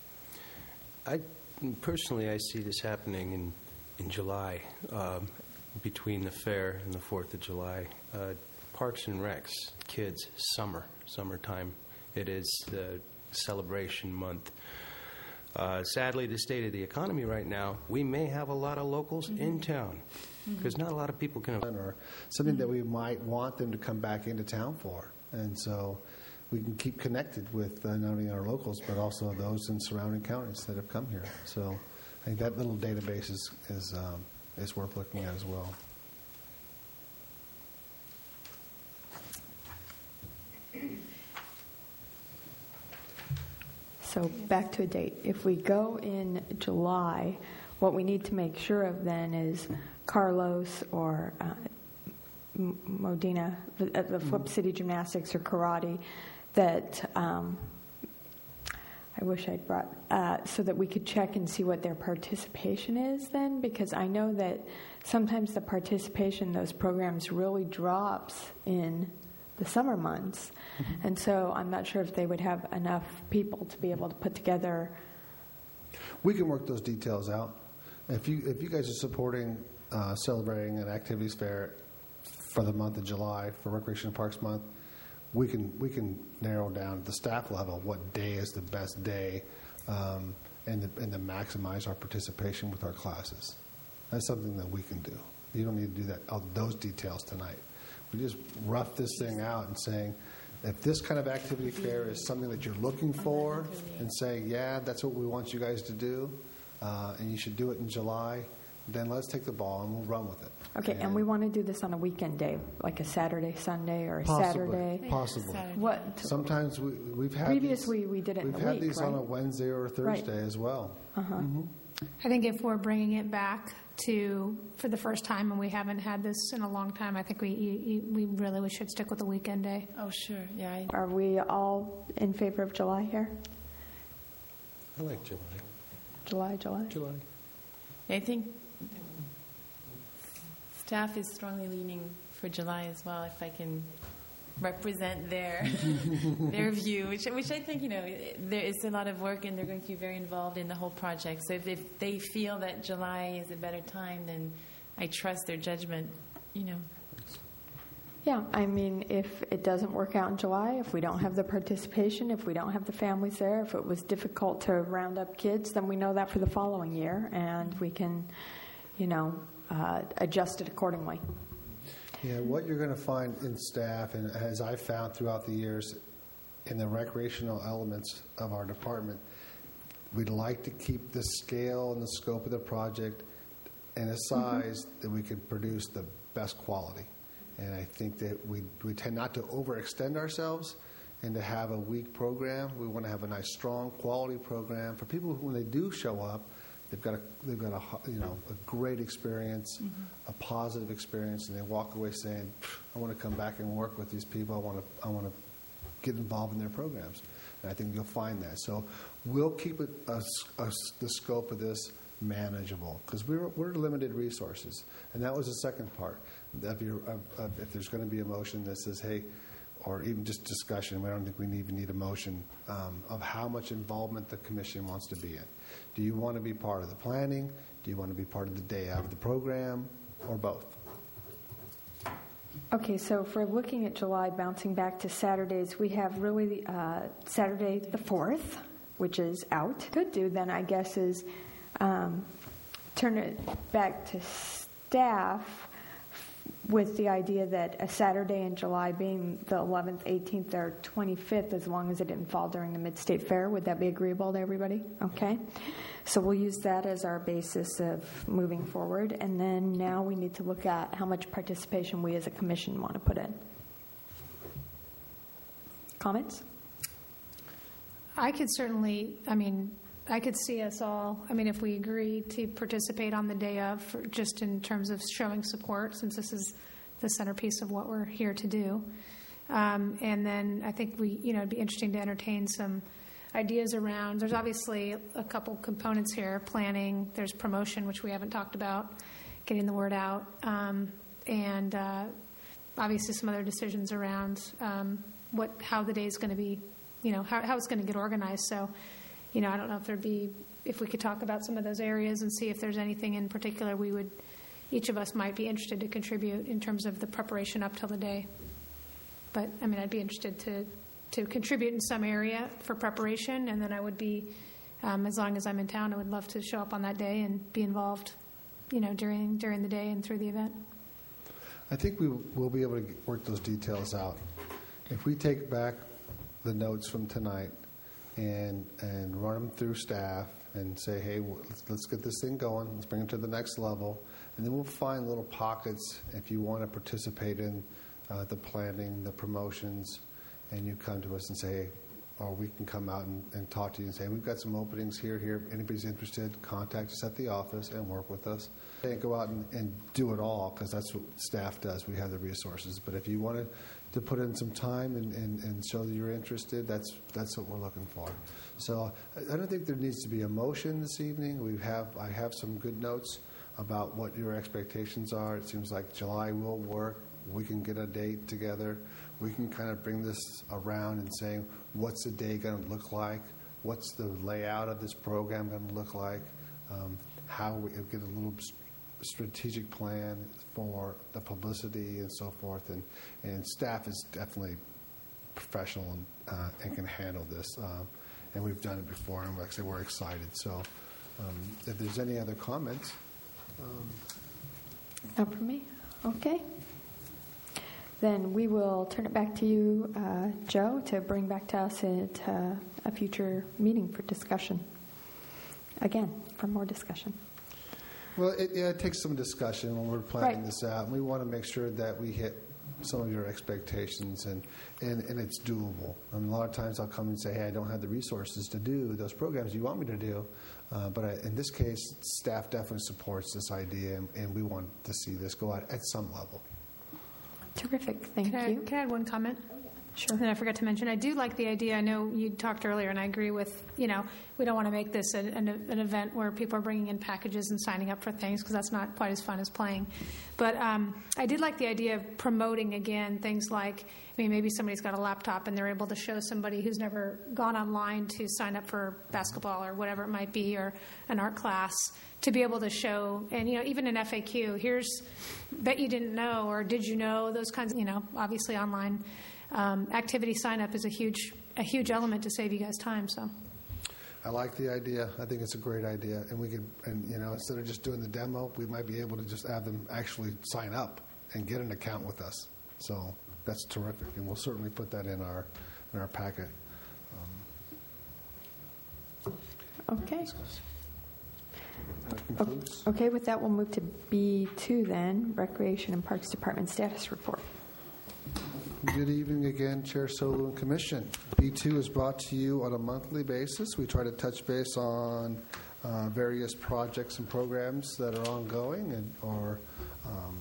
[SPEAKER 4] I personally, I see this happening in in July, um, between the fair and the Fourth of July. Uh, Parks and Recs, kids, summer, summertime. It is the celebration month. Uh, sadly, the state of the economy right now, we may have a lot of locals mm-hmm. in town because mm-hmm. not a lot of people can.
[SPEAKER 2] Or something that we might want them to come back into town for, and so we can keep connected with uh, not only our locals but also those in surrounding counties that have come here. So I think that little database is is, um, is worth looking at as well.
[SPEAKER 1] So back to a date. If we go in July, what we need to make sure of then is Carlos or uh, M- Modena, the, uh, the Flip City Gymnastics or Karate, that um, I wish I'd brought, uh, so that we could check and see what their participation is then, because I know that sometimes the participation in those programs really drops in the summer months. Mm-hmm. And so I'm not sure if they would have enough people to be able to put together.
[SPEAKER 2] We can work those details out. If you if you guys are supporting uh, celebrating an activities fair for the month of July for Recreation and Parks Month, we can we can narrow down at the staff level what day is the best day um, and, to, and to maximize our participation with our classes. That's something that we can do. You don't need to do that, all those details tonight. We just rough this thing out and saying, if this kind of activity fair is something that you're looking for, and saying, yeah, that's what we want you guys to do, uh, and you should do it in July, then let's take the ball and we'll run with it.
[SPEAKER 1] Okay, and, and we want to do this on a weekend day, like a Saturday, Sunday, or a
[SPEAKER 2] possibly,
[SPEAKER 1] Saturday.
[SPEAKER 2] Possibly.
[SPEAKER 6] Saturday.
[SPEAKER 2] What? Sometimes we, we've had
[SPEAKER 1] Previously,
[SPEAKER 2] these,
[SPEAKER 1] we did it in
[SPEAKER 2] We've
[SPEAKER 1] a
[SPEAKER 2] had
[SPEAKER 1] week,
[SPEAKER 2] these
[SPEAKER 1] right?
[SPEAKER 2] on a Wednesday or a Thursday
[SPEAKER 1] Right.
[SPEAKER 2] as well.
[SPEAKER 1] Uh-huh.
[SPEAKER 2] Mm-hmm.
[SPEAKER 5] I think if we're bringing it back to for the first time, and we haven't had this in a long time, I think we you, you, we really should stick with the weekend day.
[SPEAKER 6] Oh, sure. Yeah. I,
[SPEAKER 1] Are we all in favor of July here?
[SPEAKER 4] I like July.
[SPEAKER 1] July, July?
[SPEAKER 4] July.
[SPEAKER 6] I think staff is strongly leaning for July as well, if I can represent their their view, which which I think, you know, there is a lot of work and they're going to be very involved in the whole project. So if, if they feel that July is a better time, then I trust their judgment, you know.
[SPEAKER 1] Yeah, I mean, if it doesn't work out in July, if we don't have the participation, if we don't have the families there, if it was difficult to round up kids, then we know that for the following year, and we can, you know, uh, adjust it accordingly.
[SPEAKER 2] Yeah, what you're going to find in staff, and as I've found throughout the years, in the recreational elements of our department, we'd like to keep the scale and the scope of the project in a size mm-hmm. that we can produce the best quality. And I think that we we tend not to overextend ourselves and to have a weak program. We want to have a nice, strong, quality program for people who, when they do show up, they've got a they've got a you know a great experience, mm-hmm. a positive experience, and they walk away saying, "I want to come back and work with these people. I want to I want to get involved in their programs." And I think you'll find that. So we'll keep it a, a, the scope of this manageable because we're we're limited resources, and that was the second part. If, you're, uh, if there's going to be a motion that says, hey, or even just discussion, I don't think we even need a motion um, of how much involvement the commission wants to be in. Do you want to be part of the planning? Do you want to be part of the day of the program, or both?
[SPEAKER 1] Okay, so if we're looking at July, bouncing back to Saturdays, we have really uh, Saturday the fourth, which is out. Could do then, I guess, is um, turn it back to staff with the idea that a Saturday in July being the eleventh, eighteenth, or twenty-fifth, as long as it didn't fall during the Mid-State Fair. Would that be agreeable to everybody? Okay. So we'll use that as our basis of moving forward. And then now we need to look at how much participation we as a commission want to put in. Comments?
[SPEAKER 5] I could certainly, I mean, I could see us all, I mean, if we agree to participate on the day of, for, just in terms of showing support, since this is the centerpiece of what we're here to do. Um, and then I think we, you know, it'd be interesting to entertain some ideas around, there's obviously a couple components here, planning, there's promotion, which we haven't talked about, getting the word out, um, and uh, obviously some other decisions around um, what, how the day is going to be, you know, how, how it's going to get organized. So, you know, I don't know if there'd be, if we could talk about some of those areas and see if there's anything in particular we would, each of us might be interested to contribute in terms of the preparation up till the day. But, I mean, I'd be interested to, to contribute in some area for preparation, and then I would be, um, as long as I'm in town, I would love to show up on that day and be involved, you know, during during the day and through the event.
[SPEAKER 2] I think we will be able to work those details out. If we take back the notes from tonight and and run them through staff and say, hey, let's, let's get this thing going, let's bring it to the next level, and then we'll find little pockets if you want to participate in uh, the planning, the promotions, and you come to us and say, hey, or we can come out and, and talk to you and say, we've got some openings here, here. If anybody's interested, contact us at the office and work with us. And go out and, and do it all, because that's what staff does. We have the resources. But if you wanted to put in some time and, and, and show that you're interested, that's that's what we're looking for. So I don't think there needs to be a motion this evening. We have I have some good notes about what your expectations are. It seems like July will work. We can get a date together. We can kind of bring this around and say, what's the day going to look like? What's the layout of this program going to look like? Um, how we get a little strategic plan for the publicity and so forth. And, and staff is definitely professional and, uh, and can handle this. Um, and we've done it before, and like I said, we're excited. So um, if there's any other comments. Um,
[SPEAKER 1] Not for me. Okay. Then we will turn it back to you, uh, Joe, to bring back to us at uh, a future meeting for discussion. Again, for more discussion.
[SPEAKER 2] Well, it, yeah, it takes some discussion when we're planning
[SPEAKER 1] Right.
[SPEAKER 2] this out. We want to make sure that we hit some of your expectations and, and, and it's doable. And a lot of times I'll come and say, hey, I don't have the resources to do those programs you want me to do. Uh, but I, in this case, staff definitely supports this idea, and, and we want to see this go out at some level.
[SPEAKER 1] Terrific. Thank
[SPEAKER 5] Can I,
[SPEAKER 1] you.
[SPEAKER 5] can I add one comment?
[SPEAKER 1] Sure.
[SPEAKER 5] And I forgot to mention, I do like the idea. I know you talked earlier, and I agree with, you know, we don't want to make this an, an, an event where people are bringing in packages and signing up for things, because that's not quite as fun as playing. But um, I did like the idea of promoting, again, things like, I mean, maybe somebody's got a laptop and they're able to show somebody who's never gone online to sign up for basketball or whatever it might be, or an art class, to be able to show, and, you know, even an F A Q, here's, bet you didn't know, or did you know, those kinds of, you know, obviously online. Um, activity sign-up is a huge, a huge element to save you guys time. So,
[SPEAKER 2] I like the idea. I think it's a great idea, and we could, and you know, instead of just doing the demo, we might be able to just have them actually sign up and get an account with us. So that's terrific, and we'll certainly put that in our in our packet. Um,
[SPEAKER 1] Okay.
[SPEAKER 2] that concludes.
[SPEAKER 1] Okay, with that, we'll move to B two then, Recreation and Parks Department Status Report.
[SPEAKER 2] Good evening again, Chair Solu and Commission. B two is brought to you on a monthly basis. We try to touch base on uh, various projects and programs that are ongoing and are um,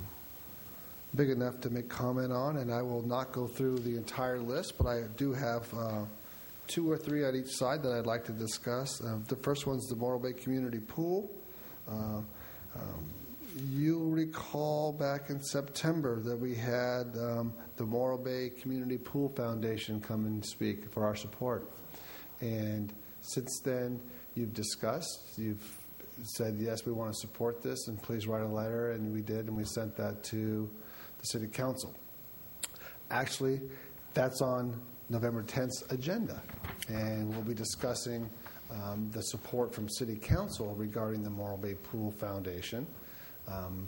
[SPEAKER 2] big enough to make comment on, and I will not go through the entire list, but I do have uh, two or three on each side that I'd like to discuss. Uh, the first one's the Morro Bay Community Pool. Uh, um, You'll recall back in September that we had um, the Morro Bay Community Pool Foundation come and speak for our support. And since then, you've discussed, you've said, yes, we want to support this, and please write a letter, and we did, and we sent that to the City Council. Actually, that's on November tenth's agenda, and we'll be discussing um, the support from City Council regarding the Morro Bay Pool Foundation. Um,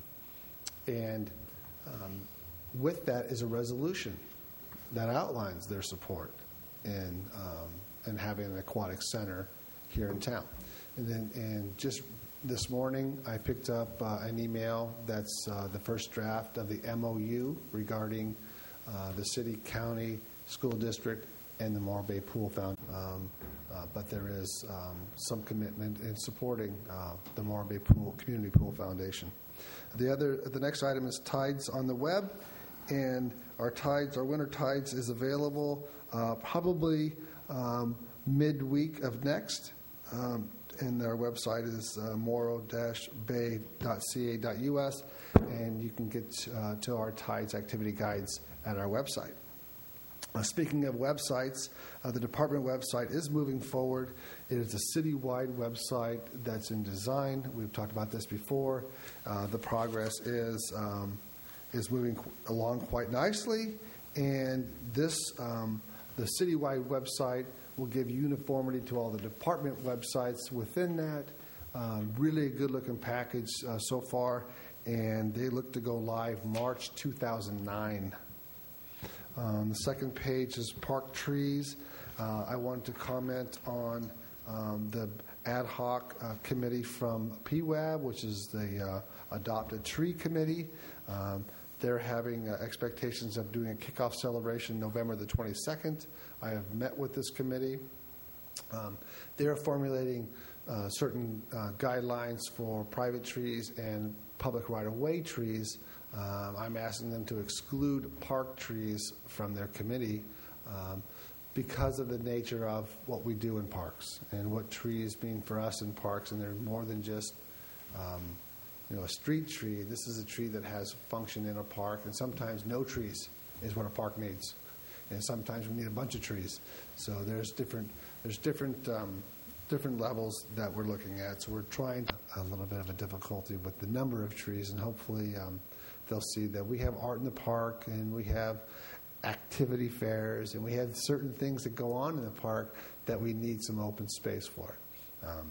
[SPEAKER 2] and um, with that is a resolution that outlines their support in, um, in having an aquatic center here in town. And then, and just this morning, I picked up uh, an email that's uh, the first draft of the M O U regarding uh, the city, county, school district, and the Morro Bay Pool Foundation. Um, uh, but there is um, some commitment in supporting uh, the Morro Bay Pool Community Pool Foundation. The other, the next item is Tides on the web, and our Tides, our winter Tides, is available uh, probably um, midweek of next. Um, and our website is uh, morro dash bay dot c a dot u s, and you can get uh, to our Tides activity guides at our website. Uh, speaking of websites, uh, the department website is moving forward. It is a citywide website that's in design. We've talked about this before. Uh, the progress is um, is moving qu- along quite nicely, and this um, the citywide website will give uniformity to all the department websites within that. Um, really a good-looking package uh, so far, and they look to go live March two thousand nine. Um, the second page is park trees. Uh, I wanted to comment on um, the ad hoc uh, committee from P W A B, which is the uh, Adopted Tree Committee. Um, they're having uh, expectations of doing a kickoff celebration November the twenty-second. I have met with this committee. Um, they're formulating uh, certain uh, guidelines for private trees and public right-of-way trees. Um, I'm asking them to exclude park trees from their committee um, because of the nature of what we do in parks and what trees mean for us in parks. And they're more than just, um, you know, a street tree. This is a tree that has function in a park, and sometimes no trees is what a park needs, and sometimes we need a bunch of trees. So there's different there's different um, different levels that we're looking at. So we're trying a little bit of a difficulty with the number of trees, and hopefully um, they'll see that we have art in the park, and we have activity fairs, and we have certain things that go on in the park that we need some open space for it. Um,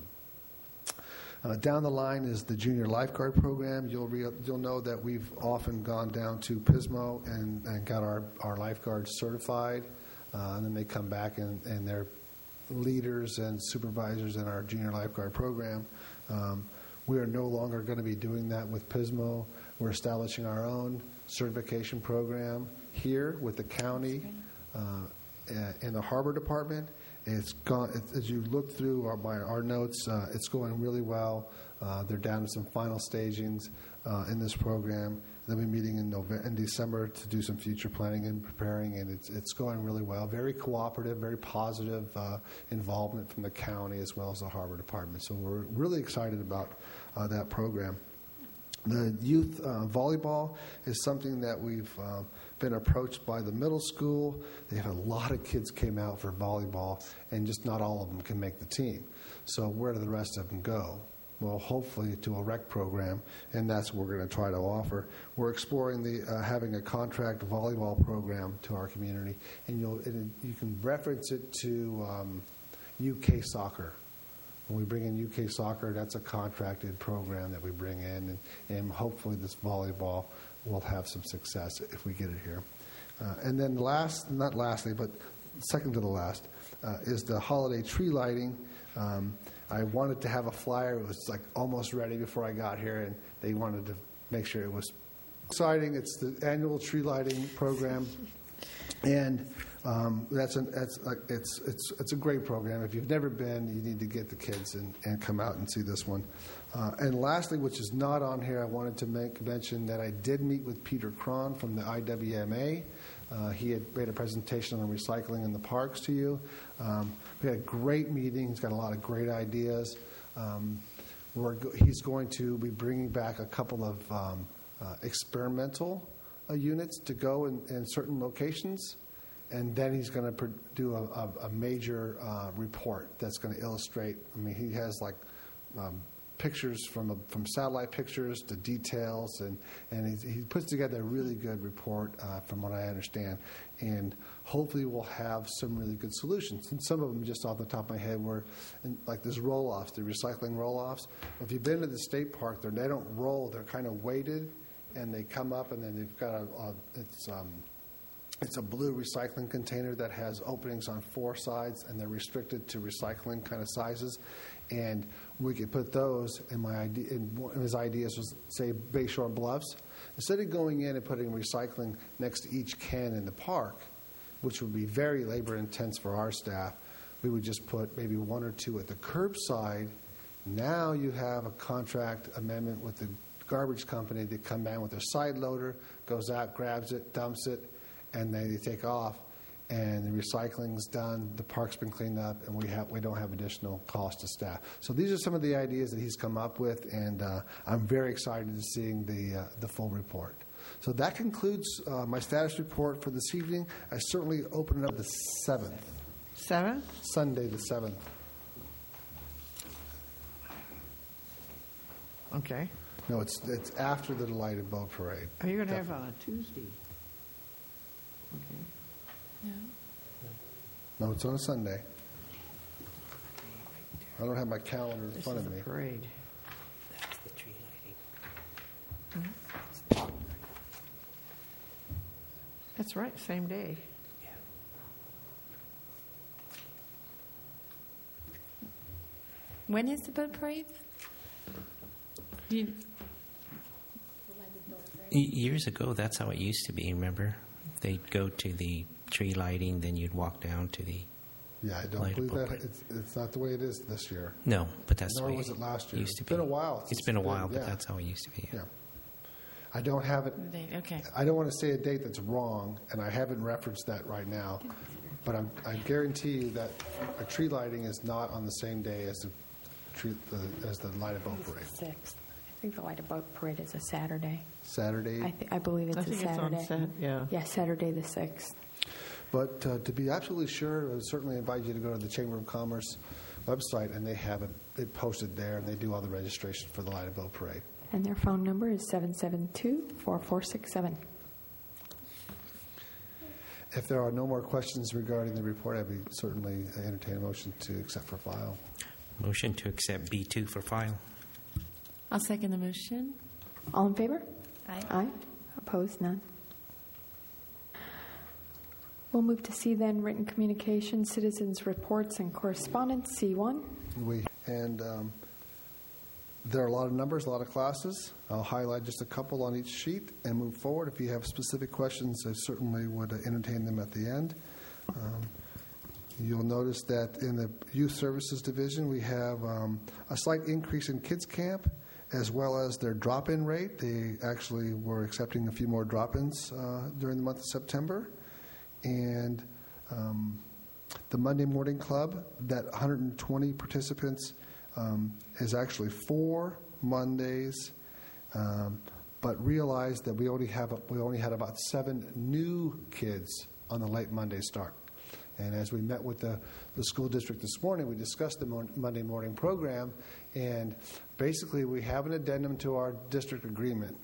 [SPEAKER 2] Uh, down the line is the junior lifeguard program. You'll re- you'll know that we've often gone down to Pismo and, and got our, our lifeguards certified, uh, and then they come back and, and they're leaders and supervisors in our junior lifeguard program. Um, we are no longer going to be doing that with Pismo. We're establishing our own certification program here with the county uh, in the harbor department. It's gone, as you look through our, my, our notes, uh, it's going really well. Uh, they're down to some final stagings uh, in this program. They'll be meeting in November, in December to do some future planning and preparing, and it's it's going really well. Very cooperative, very positive uh, involvement from the county as well as the harbor department. So we're really excited about uh, that program. The youth uh, volleyball is something that we've uh, been approached by the middle school. They have a lot of kids came out for volleyball, and just not all of them can make the team. So where do the rest of them go? Well, hopefully to a rec program, and that's what we're going to try to offer. We're exploring the uh, having a contract volleyball program to our community, and you'll it, you can reference it to um, U K Soccer. When we bring in U K Soccer, that's a contracted program that we bring in, and, and hopefully this volleyball will have some success if we get it here. Uh, and then last, not lastly, but second to the last, uh, is the holiday tree lighting. Um, I wanted to have a flyer. It was like almost ready before I got here, and they wanted to make sure it was exciting. It's the annual tree lighting program, and Um, that's an, that's like it's it's it's a great program. If you've never been, you need to get the kids and, and come out and see this one. Uh, and lastly, which is not on here, I wanted to make mention that I did meet with Peter Cron from the I W M A. Uh, he had made a presentation on recycling in the parks to you. Um, we had a great meeting. He's got a lot of great ideas. Um, we're go- he's going to be bringing back a couple of um, uh, experimental uh, units to go in, in certain locations. And then he's going to do a, a, a major uh, report that's going to illustrate. I mean, he has like um, pictures from a, from satellite pictures to details, and and he's, he puts together a really good report, uh, from what I understand. And hopefully, we'll have some really good solutions. And some of them, just off the top of my head, were in, like this roll-offs, the recycling roll-offs. If you've been to the state park, they they don't roll; they're kind of weighted, and they come up, and then they've got a, a it's. Um, It's a blue recycling container that has openings on four sides, and they're restricted to recycling kind of sizes. And we could put those, and my idea, and one of his ideas was, say, Bayshore Bluffs. Instead of going in and putting recycling next to each can in the park, which would be very labor intense for our staff, we would just put maybe one or two at the curbside. Now you have a contract amendment with the garbage company. They come down with their side loader, goes out, grabs it, dumps it, and then they take off, and the recycling's done, the park's been cleaned up, and we have we don't have additional cost to staff. So these are some of the ideas that he's come up with, and uh, I'm very excited to seeing the uh, the full report. So that concludes uh, my status report for this evening. I certainly open it up the seventh.
[SPEAKER 7] Seventh?
[SPEAKER 2] Sunday the seventh.
[SPEAKER 7] Okay.
[SPEAKER 2] No, it's it's after the Delighted Boat Parade.
[SPEAKER 7] Are you going to have
[SPEAKER 2] Definitely.
[SPEAKER 7] on a Tuesday? Okay.
[SPEAKER 2] No, it's on a Sunday. I don't have my calendar in
[SPEAKER 7] This
[SPEAKER 2] front
[SPEAKER 7] is
[SPEAKER 2] of
[SPEAKER 7] a
[SPEAKER 2] me.
[SPEAKER 7] parade.
[SPEAKER 3] That's the tree lighting.
[SPEAKER 7] That's right, same day.
[SPEAKER 3] Yeah.
[SPEAKER 6] When is the boat parade? Do you,
[SPEAKER 3] Y- Years ago, that's how it used to be, remember? They'd go to the tree lighting, then you'd walk down to the...
[SPEAKER 2] Yeah, I don't
[SPEAKER 3] Lighted
[SPEAKER 2] believe
[SPEAKER 3] Boat
[SPEAKER 2] that.
[SPEAKER 3] Parade.
[SPEAKER 2] It's, it's not the way it is this year.
[SPEAKER 3] No, but that's
[SPEAKER 2] Nor
[SPEAKER 3] the way
[SPEAKER 2] was it last year.
[SPEAKER 3] used to
[SPEAKER 2] It's
[SPEAKER 3] be.
[SPEAKER 2] been a while since
[SPEAKER 3] It's been a
[SPEAKER 2] it's been-
[SPEAKER 3] while, but
[SPEAKER 2] yeah.
[SPEAKER 3] that's how it used to be.
[SPEAKER 2] Yeah. I don't have it.
[SPEAKER 6] they, okay.
[SPEAKER 2] I don't want to say a date that's wrong, and I haven't referenced that right now. But I'm, I guarantee you that a tree lighting is not on the same day as the tree, the, as the Lighted Boat Parade.
[SPEAKER 1] Sixth. I think the Lighted Boat Parade is a Saturday.
[SPEAKER 2] Saturday.
[SPEAKER 1] I, th- I believe it's
[SPEAKER 7] I
[SPEAKER 1] a
[SPEAKER 7] think it's
[SPEAKER 1] Saturday.
[SPEAKER 7] on Sat, yeah.
[SPEAKER 1] Yeah, Saturday the sixth.
[SPEAKER 2] But uh, to be absolutely sure, I would certainly invite you to go to the Chamber of Commerce website, and they have it, it posted there, and they do all the registration for the Lighted Boat Parade.
[SPEAKER 1] And their phone number is seven seven two, four four six seven.
[SPEAKER 2] If there are no more questions regarding the report, I'd be certainly entertain a motion to accept for file.
[SPEAKER 3] Motion to accept B two for file.
[SPEAKER 6] I'll second the motion.
[SPEAKER 1] All in favor?
[SPEAKER 6] Aye.
[SPEAKER 1] Aye. Opposed? None. We'll move to C then, written communication, citizens' reports, and correspondence, C one.
[SPEAKER 2] We and um, there are a lot of numbers, a lot of classes. I'll highlight just a couple on each sheet and move forward. If you have specific questions, I certainly would entertain them at the end. Um, you'll notice that in the Youth Services Division, we have um, a slight increase in kids camp, as well as their drop-in rate. They actually were accepting a few more drop-ins uh, during the month of September. And um, the Monday Morning Club, that one hundred twenty participants, um, is actually four Mondays, um, but realized that we only have we only had about seven new kids on the late Monday start. And as we met with the, the school district this morning, we discussed the mon- Monday morning program, and basically we have an addendum to our district agreement.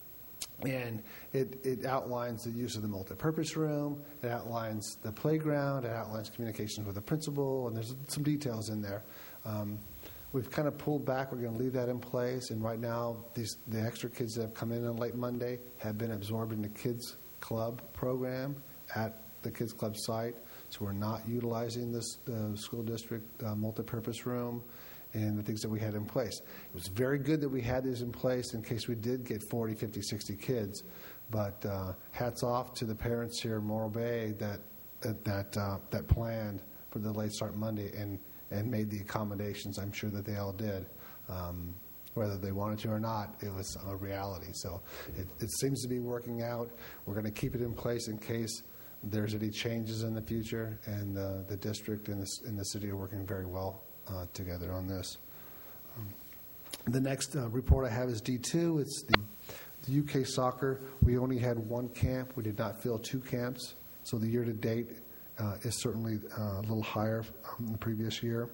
[SPEAKER 2] And it, it outlines the use of the multipurpose room, it outlines the playground, it outlines communications with the principal, and there's some details in there. Um, we've kind of pulled back. We're going to leave that in place. And right now, these, the extra kids that have come in on late Monday have been absorbed in the Kids Club program at the Kids Club site. So we're not utilizing this the school district uh, multipurpose room and the things that we had in place. It was very good that we had these in place in case we did get forty, fifty, sixty kids. But uh, hats off to the parents here in Morro Bay that that that, uh, that planned for the late start Monday and, and made the accommodations. I'm sure that they all did. Um, whether they wanted to or not, it was a reality. So it, it seems to be working out. We're going to keep it in place in case there's any changes in the future, and uh, the district and the, and the city are working very well uh, together on this. Um, the next uh, report I have is D two. It's the, the U K soccer. We only had one camp. We did not fill two camps. So the year-to-date uh, is certainly uh, a little higher than the previous year.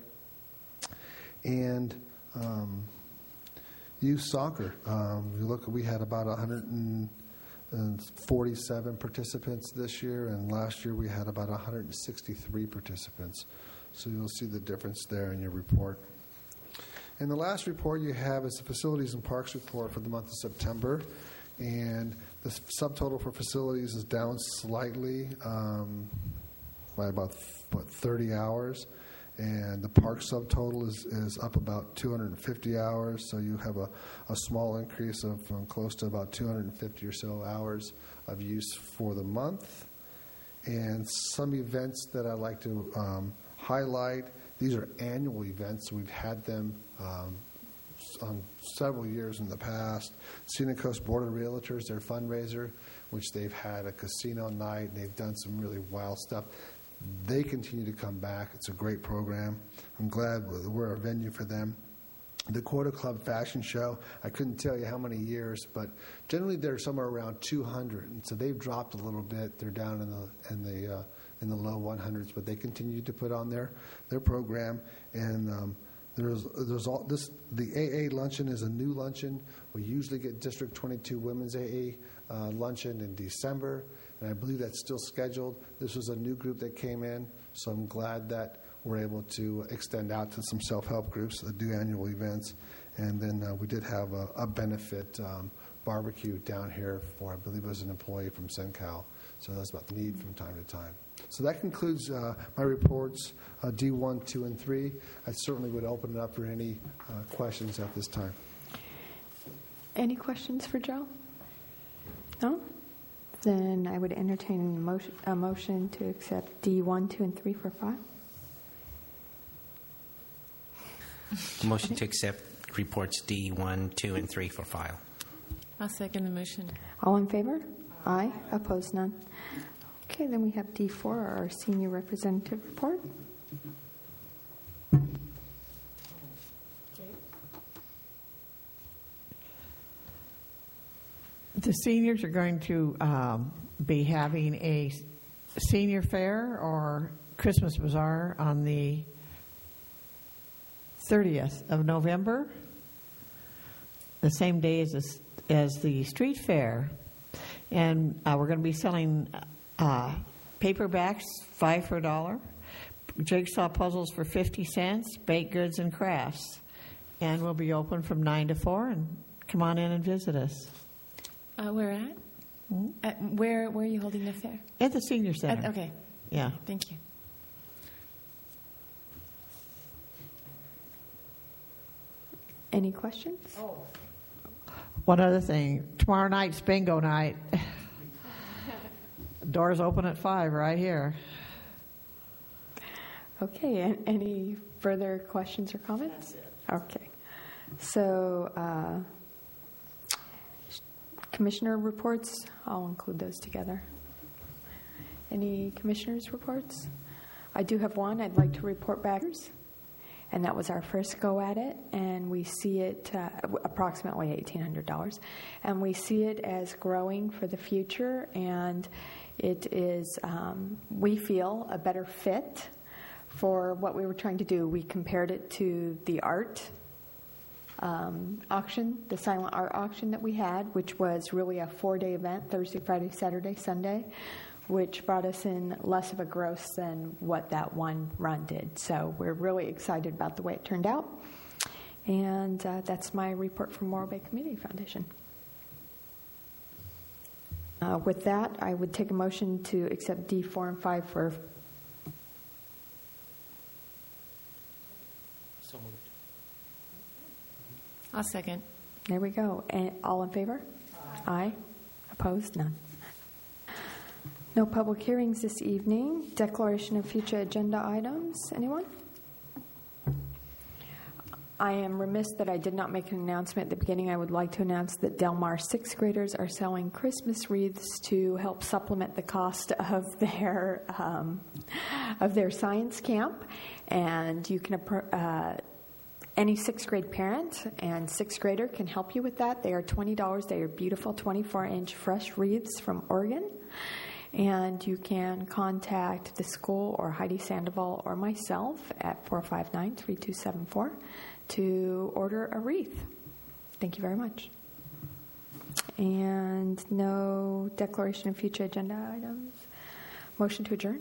[SPEAKER 2] And um, youth soccer, um, we look. We had about one hundred forty-seven participants this year, and last year we had about one hundred sixty-three participants. So you'll see the difference there in your report. And the last report you have is the Facilities and Parks report for the month of September. And the subtotal for facilities is down slightly um, by about what, thirty hours. And the park subtotal is, is up about two hundred fifty hours, so you have a, a small increase of um, close to about two hundred fifty or so hours of use for the month. And some events that I'd like to um, highlight, these are annual events. We've had them um, on several years in the past. Scenic Coast Board of Realtors, their fundraiser, which they've had a casino night, and they've done some really wild stuff. They continue to come back. It's a great program. I'm glad we're a venue for them. The Quarter Club Fashion Show, I couldn't tell you how many years, but generally they're somewhere around two hundred, and so they've dropped a little bit. They're down in the in the uh, in the low one hundreds, but they continue to put on their their program. And um, there's there's all this. The A A luncheon is a new luncheon. We usually get District twenty-two Women's A A uh, luncheon in December. And I believe that's still scheduled. This was a new group that came in, so I'm glad that we're able to extend out to some self-help groups that do annual events. And then uh, we did have a, a benefit um, barbecue down here for, I believe it was an employee from SenCal. So that's about the need from time to time. So that concludes uh, my reports, uh, D one, two, and three. I certainly would open it up for any uh, questions at this time.
[SPEAKER 1] Any questions for Joe? No? Then I would entertain a motion, a motion to accept D one, two, and three for file.
[SPEAKER 3] Motion to accept reports D one, two, and three for file.
[SPEAKER 6] I'll second the motion.
[SPEAKER 1] All in favor? Aye. Opposed? None. Okay, then we have D four, our senior representative report.
[SPEAKER 7] The seniors are going to um, be having a senior fair or Christmas bazaar on the thirtieth of November, the same day as the, as the street fair. And uh, we're going to be selling uh, paperbacks, five for a dollar. Jigsaw puzzles for fifty cents. Baked goods and crafts. And we'll be open from nine to four. And come on in and visit us.
[SPEAKER 6] Uh, where at?
[SPEAKER 7] Hmm?
[SPEAKER 6] At where Where are you holding the fair?
[SPEAKER 7] At the senior center.
[SPEAKER 6] At, okay.
[SPEAKER 7] Yeah.
[SPEAKER 6] Thank you.
[SPEAKER 1] Any questions?
[SPEAKER 7] One other thing. Tomorrow night's bingo night. Doors open at five right here.
[SPEAKER 1] Okay, and any further questions or comments? Okay. So, uh, commissioner reports, I'll include those together. Any commissioners' reports? I do have one. I'd like to report back. And that was our first go at it, and we see it uh, approximately eighteen hundred dollars. And we see it as growing for the future, and it is, um, we feel, a better fit for what we were trying to do. We compared it to the art um, auction, the silent art auction that we had, which was really a four-day event, Thursday, Friday, Saturday, Sunday, which brought us in less of a gross than what that one run did. So we're really excited about the way it turned out. And uh, that's my report from Morro Bay Community Foundation. Uh, with that, I would take a motion to accept D four and five for.
[SPEAKER 3] So moved.
[SPEAKER 6] I'll second.
[SPEAKER 1] There we go. And all in favor? Aye. Aye. Opposed? None. No public hearings this evening. Declaration of future agenda items. Anyone? I am remiss that I did not make an announcement at the beginning. I would like to announce that Del Mar sixth graders are selling Christmas wreaths to help supplement the cost of their um, of their science camp. And you can uh, any sixth grade parent and sixth grader can help you with that. They are twenty dollars. They are beautiful twenty-four inch fresh wreaths from Oregon. And you can contact the school or Heidi Sandoval or myself at four five nine, three two seven four to order a wreath. Thank you very much. And no declaration of future agenda items. Motion to adjourn?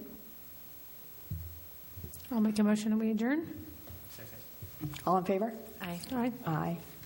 [SPEAKER 5] I'll make a motion and we adjourn.
[SPEAKER 3] Second.
[SPEAKER 1] All in favor?
[SPEAKER 6] Aye.
[SPEAKER 5] All right.
[SPEAKER 1] Aye.